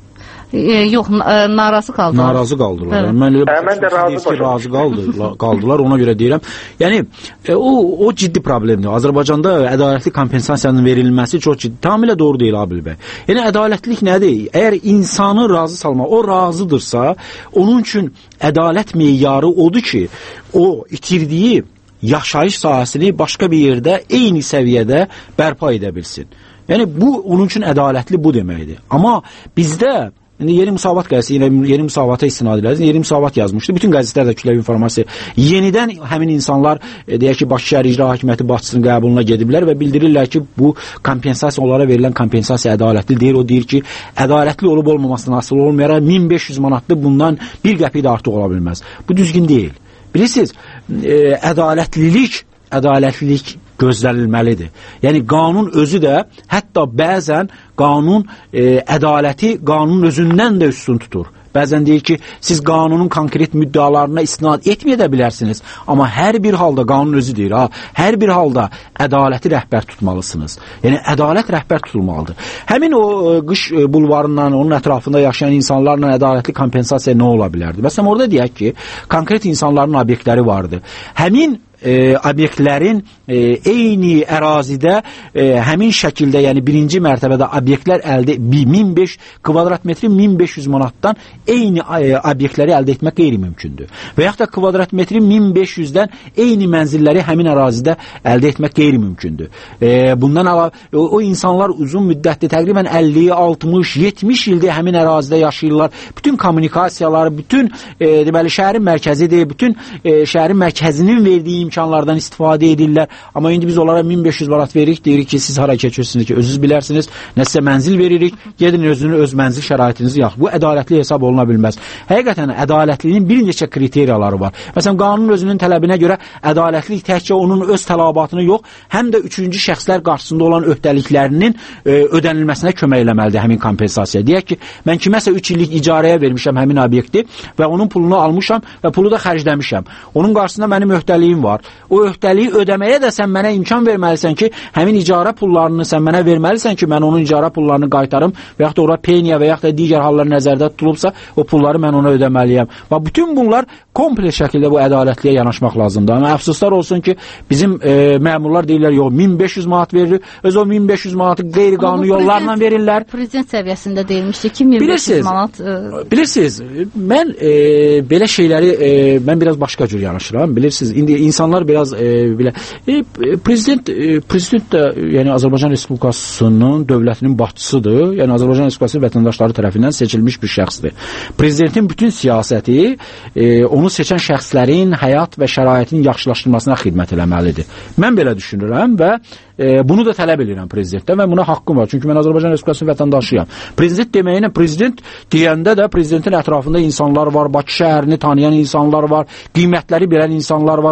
E, yox, narazı qaldılar. Narazı qaldılar. Evet. Mən, hə, mən də razı, ki, razı qaldılar, qaldılar, ona görə deyirəm. Yəni, e, o, o ciddi problemdir. Azərbaycanda ədalətli kompensasiyanın verilməsi çox ciddi. Tamamilə doğru deyil, Abil bəy. Yəni, ədalətlilik nədir? Əgər insanı razı salmaq, o razıdırsa, onun üçün ədalət meyarı odur ki, o itirdiyi yaşayış sahəsini başqa bir yerdə eyni səviyyədə bərpa edə bilsin. Yəni, bu, onun üçün ədalətli bu deməkdir. Amma bizdə yeni müsavat qəzəsi, yeni müsavata istinad edilir. Yeni müsavat yazmışdı. Bütün qəzetlər də kütləvi informasiya. Yenidən həmin insanlar, e, deyək ki, Bakı şəhər icra hakimiyyəti başçısının qəbuluna gediblər və bildirirlər ki, bu kompensasiya, onlara verilən kompensasiya ədalətli deyil. O deyir ki, ədalətli olub olmamasından asılı olmayaraq min beş yüz manatlı bundan bir qəpik də artıq ola bilməz. Bu düzgün deyil. Bilirsiniz, e, ədalətlilik, ədalətlilik gözlənilməlidir. Yəni, qanun özü də, hətta bəzən qanun e, ədaləti qanunun özündən də üstün tutur. Bəzən deyir ki, siz qanunun konkret müddalarına istinad etməyə də bilərsiniz, amma hər bir halda qanun özü deyir, ha, hər bir halda ədaləti rəhbər tutmalısınız. Yəni, ədalət rəhbər tutulmalıdır. Həmin o e, qış e, bulvarından, onun ətrafında yaşayan insanlarla ədalətli kompensasiya nə ola bilərdi? Məsələn, orada deyək ki, konkret insanların obyektləri vardı. Həmin E, obyektlərin e, eyni ərazidə e, həmin şəkildə, yəni birinci mərtəbədə obyektlər əldə min beş kvadrat metri min beş yüz manatdan eyni e, obyektləri əldə etmək qeyri-mümkündür. Və yaxud da kvadrat metri min beş yüzdən eyni mənzilləri həmin ərazidə əldə etmək qeyri-mümkündür. E, bundan əlavə o, o insanlar uzun müddətli, təqribən əlli, altmış, yetmiş ildir həmin ərazidə yaşayırlar. Bütün kommunikasiyaları, bütün e, deməli şəhərin mərkəzidir, bütün e, şəhərin mərkəzinin verdiyi imkanlardan istifadə edirlər. Amma indi biz onlara min beş yüz manat veririk, deyirik ki, siz hara keçirsiniz ki, özünüz bilərsiniz, nə sizə mənzil veririk, gedin özünü, öz mənzil şəraitinizi yaxın. Bu ədalətli hesab oluna bilməz. Həqiqətən, ədalətliliyin bir neçə kriteriyaları var. Məsələn, qanunun özünün tələbinə görə ədalətlilik təkcə onun öz tələbatını yox, həm də üçüncü şəxslər qarşısında olan öhdəliklərinin e, ödənilməsinə kömək eləməlidir həmin kompensasiya. Deyək ki, mən kiməsə üç illik icarəyə vermişəm həmin obyekti və onun pulunu almışam və pulu da xərcləmişəm. Onun qarşısında mənim öhdəliyim var. O öhdəliyi ödəməyə də sən mənə imkan verməlisən ki, həmin icarə pullarını sən mənə verməlisən ki, mən onun icarə pullarını qaytarım və yaxud da ora peniya və yaxud da digər hallar nəzərdə tutulubsa, o pulları mən ona ödəməliyəm. Və bütün bunlar kompleks şəkildə bu ədalətliyə yanaşmaq lazımdır. Amma əfsuslar olsun ki, bizim e, məmurlar deyirlər, yox, min beş yüz manat verilir, öz o min beş yüz manatı qeyri-qanuni yollarla verirlər. Prezident səviyyəsində deyilmişdi ki, min beş yüz manat... E... Bilirsiniz, mən e, belə şeyləri, e, mən biraz başqa cür yanaşıram, bilirsiniz, indi insanlar biraz e, belə e, prezident e, prezident də yəni Azərbaycan Respublikasının dövlətinin başçısıdır. Yəni Azərbaycan Respublikası vətəndaşları tərəfindən seçilmiş bir şəxsdir. Prezidentin bütün siyasəti e, onu seçən şəxslərin həyat və şəraitinin yaxşılaşdırılmasına xidmət eləməlidir. Mən belə düşünürəm və e, bunu da tələb edirəm prezidentdən və buna haqqım var. Çünki mən Azərbaycan Respublikasının vətəndaşıyam. Prezident deməyinə prezident deyəndə də prezidentin ətrafında insanlar var, Bakı şəhərini tanıyan insanlar var, qiymətləri bilən insanlar var. Hamısına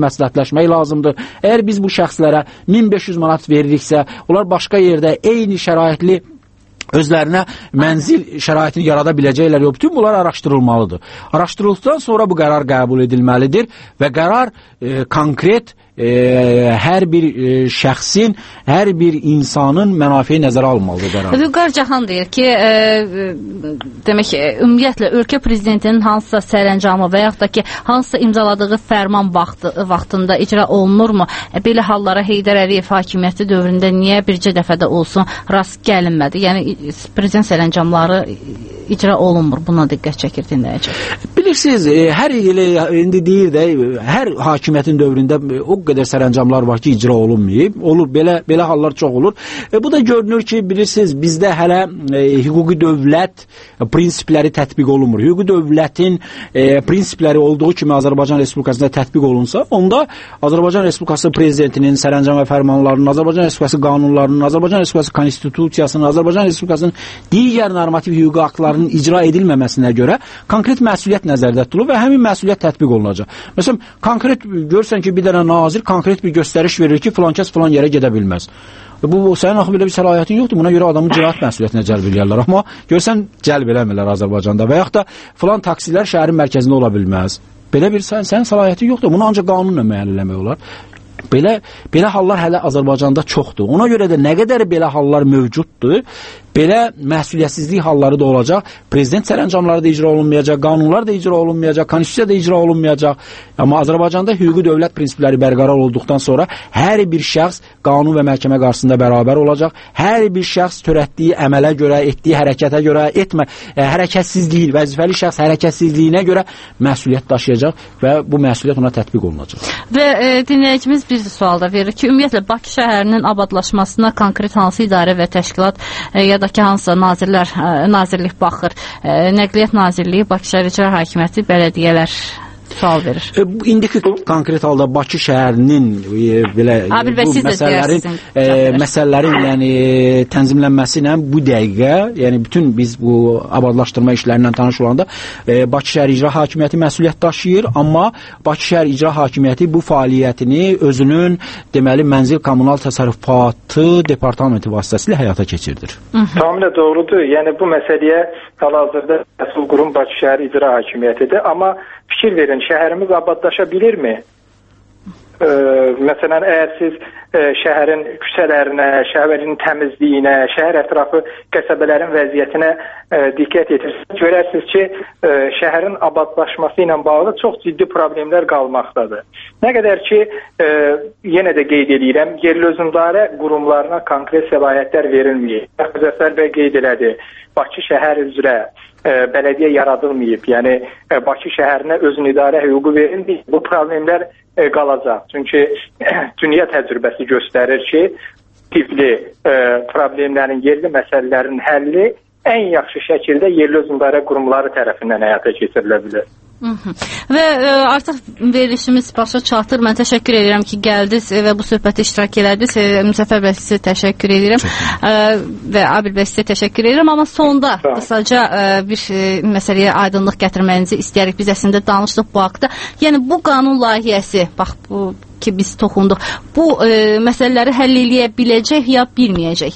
məsləhətləşmək lazımdır. Əgər biz bu şəxslərə min beş yüz manat veririksə, onlar başqa yerdə eyni şəraitli özlərinə mənzil şəraitini yarada biləcəklər. Bütün bunlar araşdırılmalıdır. Araşdırıldıqdan sonra bu qərar qəbul edilməlidir və qərar e, konkret e, hər bir e, şəxsin, hər bir insanın mənafiyi nəzərə alınmalıdır qərar. Vüqar Cahan deyir ki, e, demək ümumiyyətlə ölkə prezidentinin hansısa sərəncamı və yaxud da ki, hansısa imzaladığı fərman vaxtı, vaxtında icra olunurmu? E, belə hallara Heydər Əliyev hakimiyyəti dövründə niyə bircə dəfədə olsun rast gəlinmədi? Yəni prezident sərəncamları icra olunmur. Buna diqqət çəkir dinləyəcək. Bilirsiniz, e, hər elə indi deyir də, hər hakimiyyətin dövründə o qədər sərəncamlar var ki, icra olunmayıb. Olur, belə belə hallar çox olur. E, bu da görünür ki, bilirsiniz, bizdə hələ e, hüquqi dövlət prinsipləri tətbiq olunmur. Hüquqi dövlətin e, prinsipləri olduğu kimi Azərbaycan Respublikasında tətbiq olunsa, onda Azərbaycan Respublikası prezidentinin sərəncam və fərmanlarının, Azərbaycan Respublikası qanunlarının, Azərbaycan Respublikası konstitusiyasının, Azərbaycan Respublikasının digər normativ hüquqi aktlarının icra edilməməsinə görə konkret məsuliyyət nəzərdə tutulur və həmin məsuliyyət tətbiq olunacaq. Məsələn, konkret görsən ki, bir dənə nazir konkret bir göstəriş verir ki, filan kəs filan yerə gedə bilməz. Bu, sənin axı belə bir səlahiyyətin yoxdur. Buna görə adamın cinayət məsuliyyətinə cəlb edirlər. Amma görsən, cəlb eləmirlər Azərbaycanda. Və yaxud da filan taksilər şəhərin mərkəzində ola bilməz. Belə bir sən, sənin səlahiyyətin yoxdur. Bunu ancaq qanunla müəyyən eləmək olar. Belə, belə hallar hələ Azərbaycanda çoxdur. Ona görə də nə qədər belə hallar mövcuddur, belə məsuliyyətsizlik halları da olacaq. Prezident sərəncamları da icra olunmayacaq, qanunlar da icra olunmayacaq, konstitusiya da icra olunmayacaq. Amma Azərbaycanda hüquqi dövlət prinsipləri bərqərar olduqdan sonra hər bir şəxs qanun və məhkəmə qarşısında bərabər olacaq. Hər bir şəxs törətdiyi əmələ görə, etdiyi hərəkətə görə, etmə, ə, hərəkətsizliyi, vəzifəli şəxs hərəkətsizliyinə görə məsuliyyət daşıyacaq və bu məsuliyyət ona tətbiq olunacaq. Və e, dinləyicimiz bir sual da verir ki, ümumiyyətlə Bakı şəhərinin abadlaşmasına konkret hansı idarə və təşkilat e, ya da ki, hansısa nazirlər, e, nazirlik baxır? E, Nəqliyyat Nazirliyi, Bakı şəhər İcra Hakimiyyəti, bələdiyyələr sual verir. E, bu indiki konkret halda Bakı şəhərinin e, belə Abil bu məsələlərin e, məsələlərin yəni tənzimlənməsi ilə bu dəqiqə, yəni bütün biz bu abadlaşdırma işlərindən tanış olanda e, Bakı şəhər İcra Hakimiyyəti məsuliyyət daşıyır, amma Bakı şəhər İcra Hakimiyyəti bu fəaliyyətini özünün deməli mənzil kommunal təsərrüfatı departamenti vasitəsilə həyata keçirdir. Tamamilə doğrudur. Yəni bu məsələyə hal-hazırda məsul qurum Bakı şəhər İcra Hakimiyyətidir, amma fikir verin, şəhərimiz abadlaşa bilirmi? Ee, məsələn, əgər siz e, şəhərin küçələrinə, şəhərin təmizliyinə, şəhər ətrafı qəsəbələrin vəziyyətinə e, diqqət yetirsiniz, görərsiniz ki, e, şəhərin abadlaşması ilə bağlı çox ciddi problemlər qalmaqdadır. Nə qədər ki, e, yenə də qeyd edirəm, yerli özündarə qurumlarına konkret səlahiyyətlər verilməyib. Müzəffər bəy qeyd elədi, Bakı şəhər üzrə e, bələdiyyə yaradılmayıb, yəni e, Bakı şəhərinə özün idarə hüququ verilməyib. Bu problemlər e, qalacaq. Çünki dünya təcrübəsi göstərir ki, tipli e, problemlərin, yerli məsələlərin həlli ən yaxşı şəkildə yerli özündarə qurumları tərəfindən həyata keçirilə bilir. Hı -hı. Və e, artıq verilişimiz başa çatır. Mən təşəkkür edirəm ki, gəldiniz və bu söhbətə iştirak elədiniz. E, Müzəffər bəy sizə təşəkkür edirəm e, və Abil bəy sizə təşəkkür edirəm. Amma sonda qısaca e, bir e, məsələyə aydınlıq gətirməyinizi istəyirik. Biz əslində danışdıq bu haqda. Yəni bu qanun layihəsi, bax bu ki biz toxunduq, bu e, məsələləri həll eləyə biləcək ya bilməyəcək?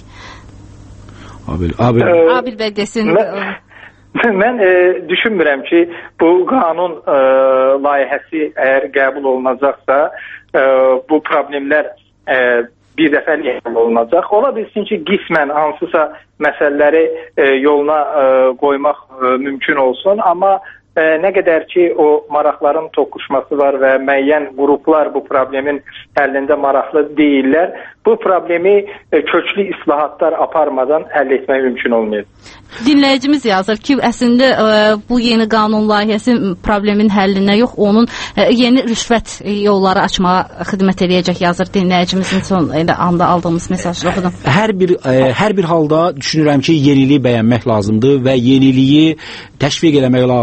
Abil, Abil. Ee, Abil bəy desin. Mən, mən e, düşünmürəm ki, bu qanun e, layihəsi əgər qəbul olunacaqsa, e, bu problemlər e, bir dəfəlik həll olunacaq. Ola bilsin ki, qismən hansısa məsələləri e, yoluna e, qoymaq e, mümkün olsun, amma e, nə qədər ki, o maraqların toqquşması var və müəyyən qruplar bu problemin həllində maraqlı deyirlər, bu problemi e, köklü islahatlar aparmadan həll etmək mümkün olmayır. Dinləyicimiz yazır ki, əslində e, bu yeni qanun layihəsi problemin həllinə yox, onun e, yeni rüşvət yolları açmağa xidmət edəcək, yazır dinləyicimizin son elə anda aldığımız mesajı oxudum. Hər bir e, hər bir halda düşünürəm ki, yeniliyi bəyənmək lazımdır və yeniliyi təşviq eləmək lazımdır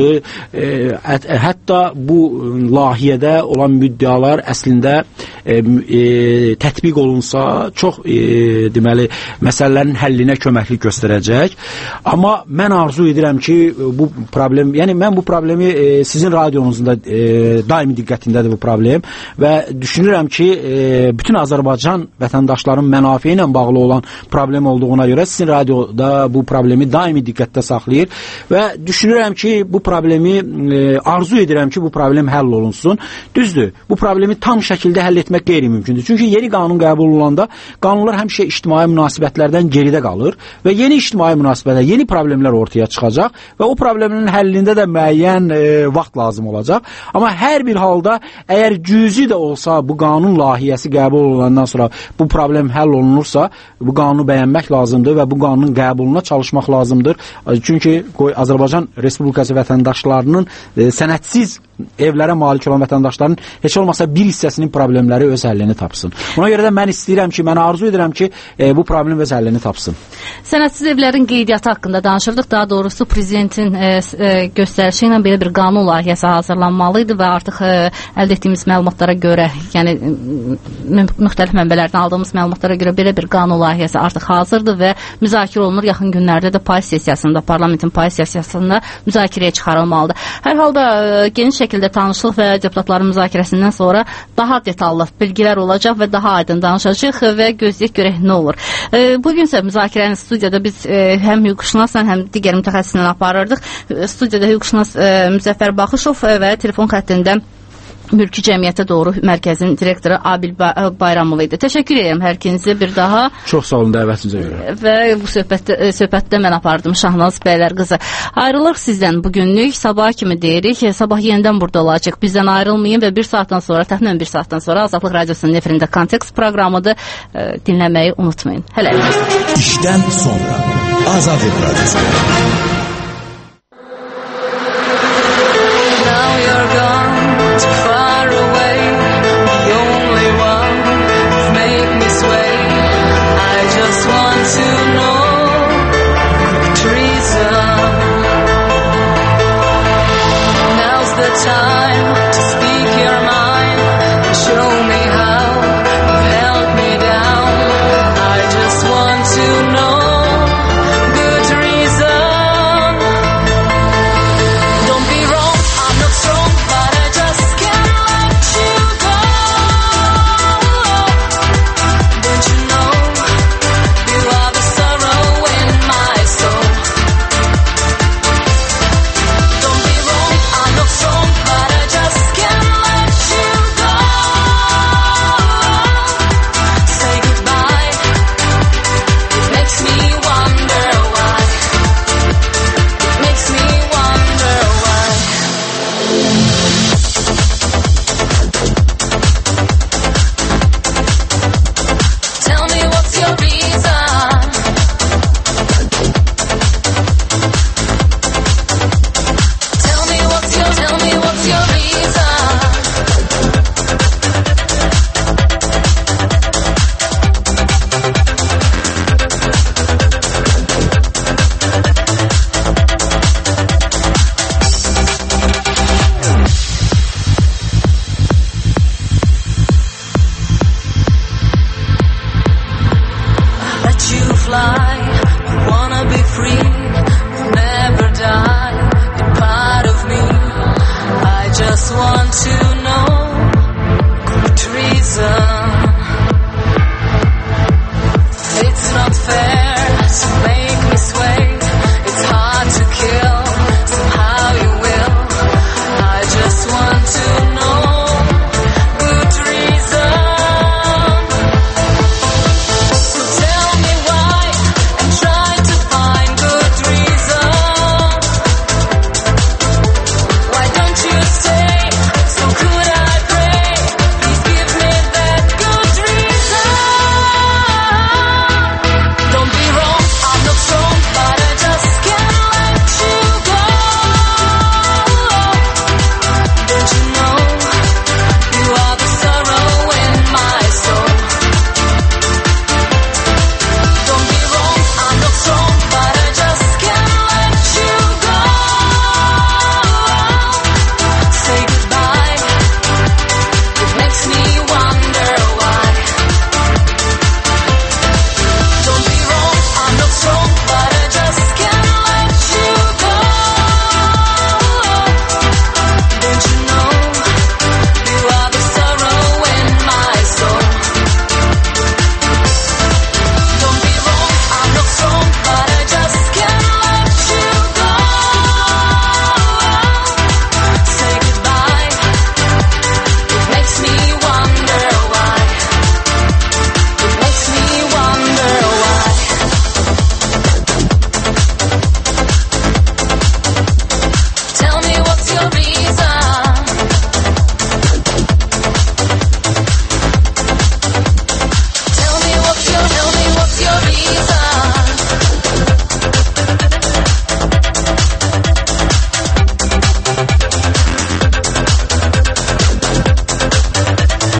olmalıdır. E, hətta bu layihədə olan müddəalar əslində e, e, tətbiq olunsa çox e, deməli məsələlərin həllinə köməklik göstərəcək. Amma mən arzu edirəm ki, bu problem, yəni mən bu problemi e, sizin radionuzun da e, daimi diqqətindədir bu problem və düşünürəm ki, e, bütün Azərbaycan vətəndaşların mənafe ilə bağlı olan problem olduğuna görə sizin radioda bu problemi daimi diqqətdə saxlayır və düşünürəm ki, bu problemi e, arzu edirəm ki, bu problem həll olunsun. Düzdür, bu problemi tam şəkildə həll etmək qeyri-mümkündür. Çünki yeni qanun qəbul olunanda qanunlar həmişə ictimai münasibətlərdən geridə qalır və yeni ictimai münasibətlər, yeni problemlər ortaya çıxacaq və o problemin həllində də müəyyən e, vaxt lazım olacaq. Amma hər bir halda əgər cüzi də olsa bu qanun layihəsi qəbul olandan sonra bu problem həll olunursa, bu qanunu bəyənmək lazımdır və bu qanunun qəbuluna çalışmaq lazımdır. Çünki Azərbaycan Respublikası vətəndaşlarının e, sənədsiz evlərə malik olan vətəndaşların heç olmasa bir hissəsinin problemləri öz həllini tapsın. Ona görə də mən istəyirəm ki, mən arzu edirəm ki, e, bu problem öz həllini tapsın. Sənədsiz evlərin qeydiyyatı haqqında danışırdıq. Daha doğrusu prezidentin e, e, göstərişi ilə belə bir qanun layihəsi hazırlanmalıydı və artıq e, əldə etdiyimiz məlumatlara görə, yəni müxtəlif mənbələrdən aldığımız məlumatlara görə belə bir qanun layihəsi artıq hazırdır və müzakirə olunur. Yaxın günlərdə də pay sessiyasında, parlamentin pay sessiyasında müzakirəyə çıxarılmalıdır. Hər halda e, geniş şəkildə tanışlıq və deputatların müzakirəsindən sonra daha detallı bilgilər olacaq və daha aydın danışacaq və gözləyək görək nə olur. E, bugünsə müzakirəni studiyada biz e, həm hüquqşünasla, həm digər mütəxəssislə aparırdıq. E, studiyada hüquqşünas e, Müzəffər Baxışov və telefon xəttində Mülki Cəmiyyətə Doğru Mərkəzinin direktoru Abil Bayramov idi. Təşəkkür edirəm hər ikinizə bir daha. Çox sağ olun dəvətinizə görə. Və bu söhbətdə, söhbətdə mən apardım Şahnaz Bəylər qızı. Ayrılıq sizdən bugünlük. Sabah kimi deyirik. Sabah yenidən burada olacaq. Bizdən ayrılmayın və bir saatdan sonra, təxminən bir saatdan sonra Azadlıq Radiosunun efirində Kontekst proqramıdır. Dinləməyi unutmayın. Hələlik. İşdən sonra Azadlıq Radiosu.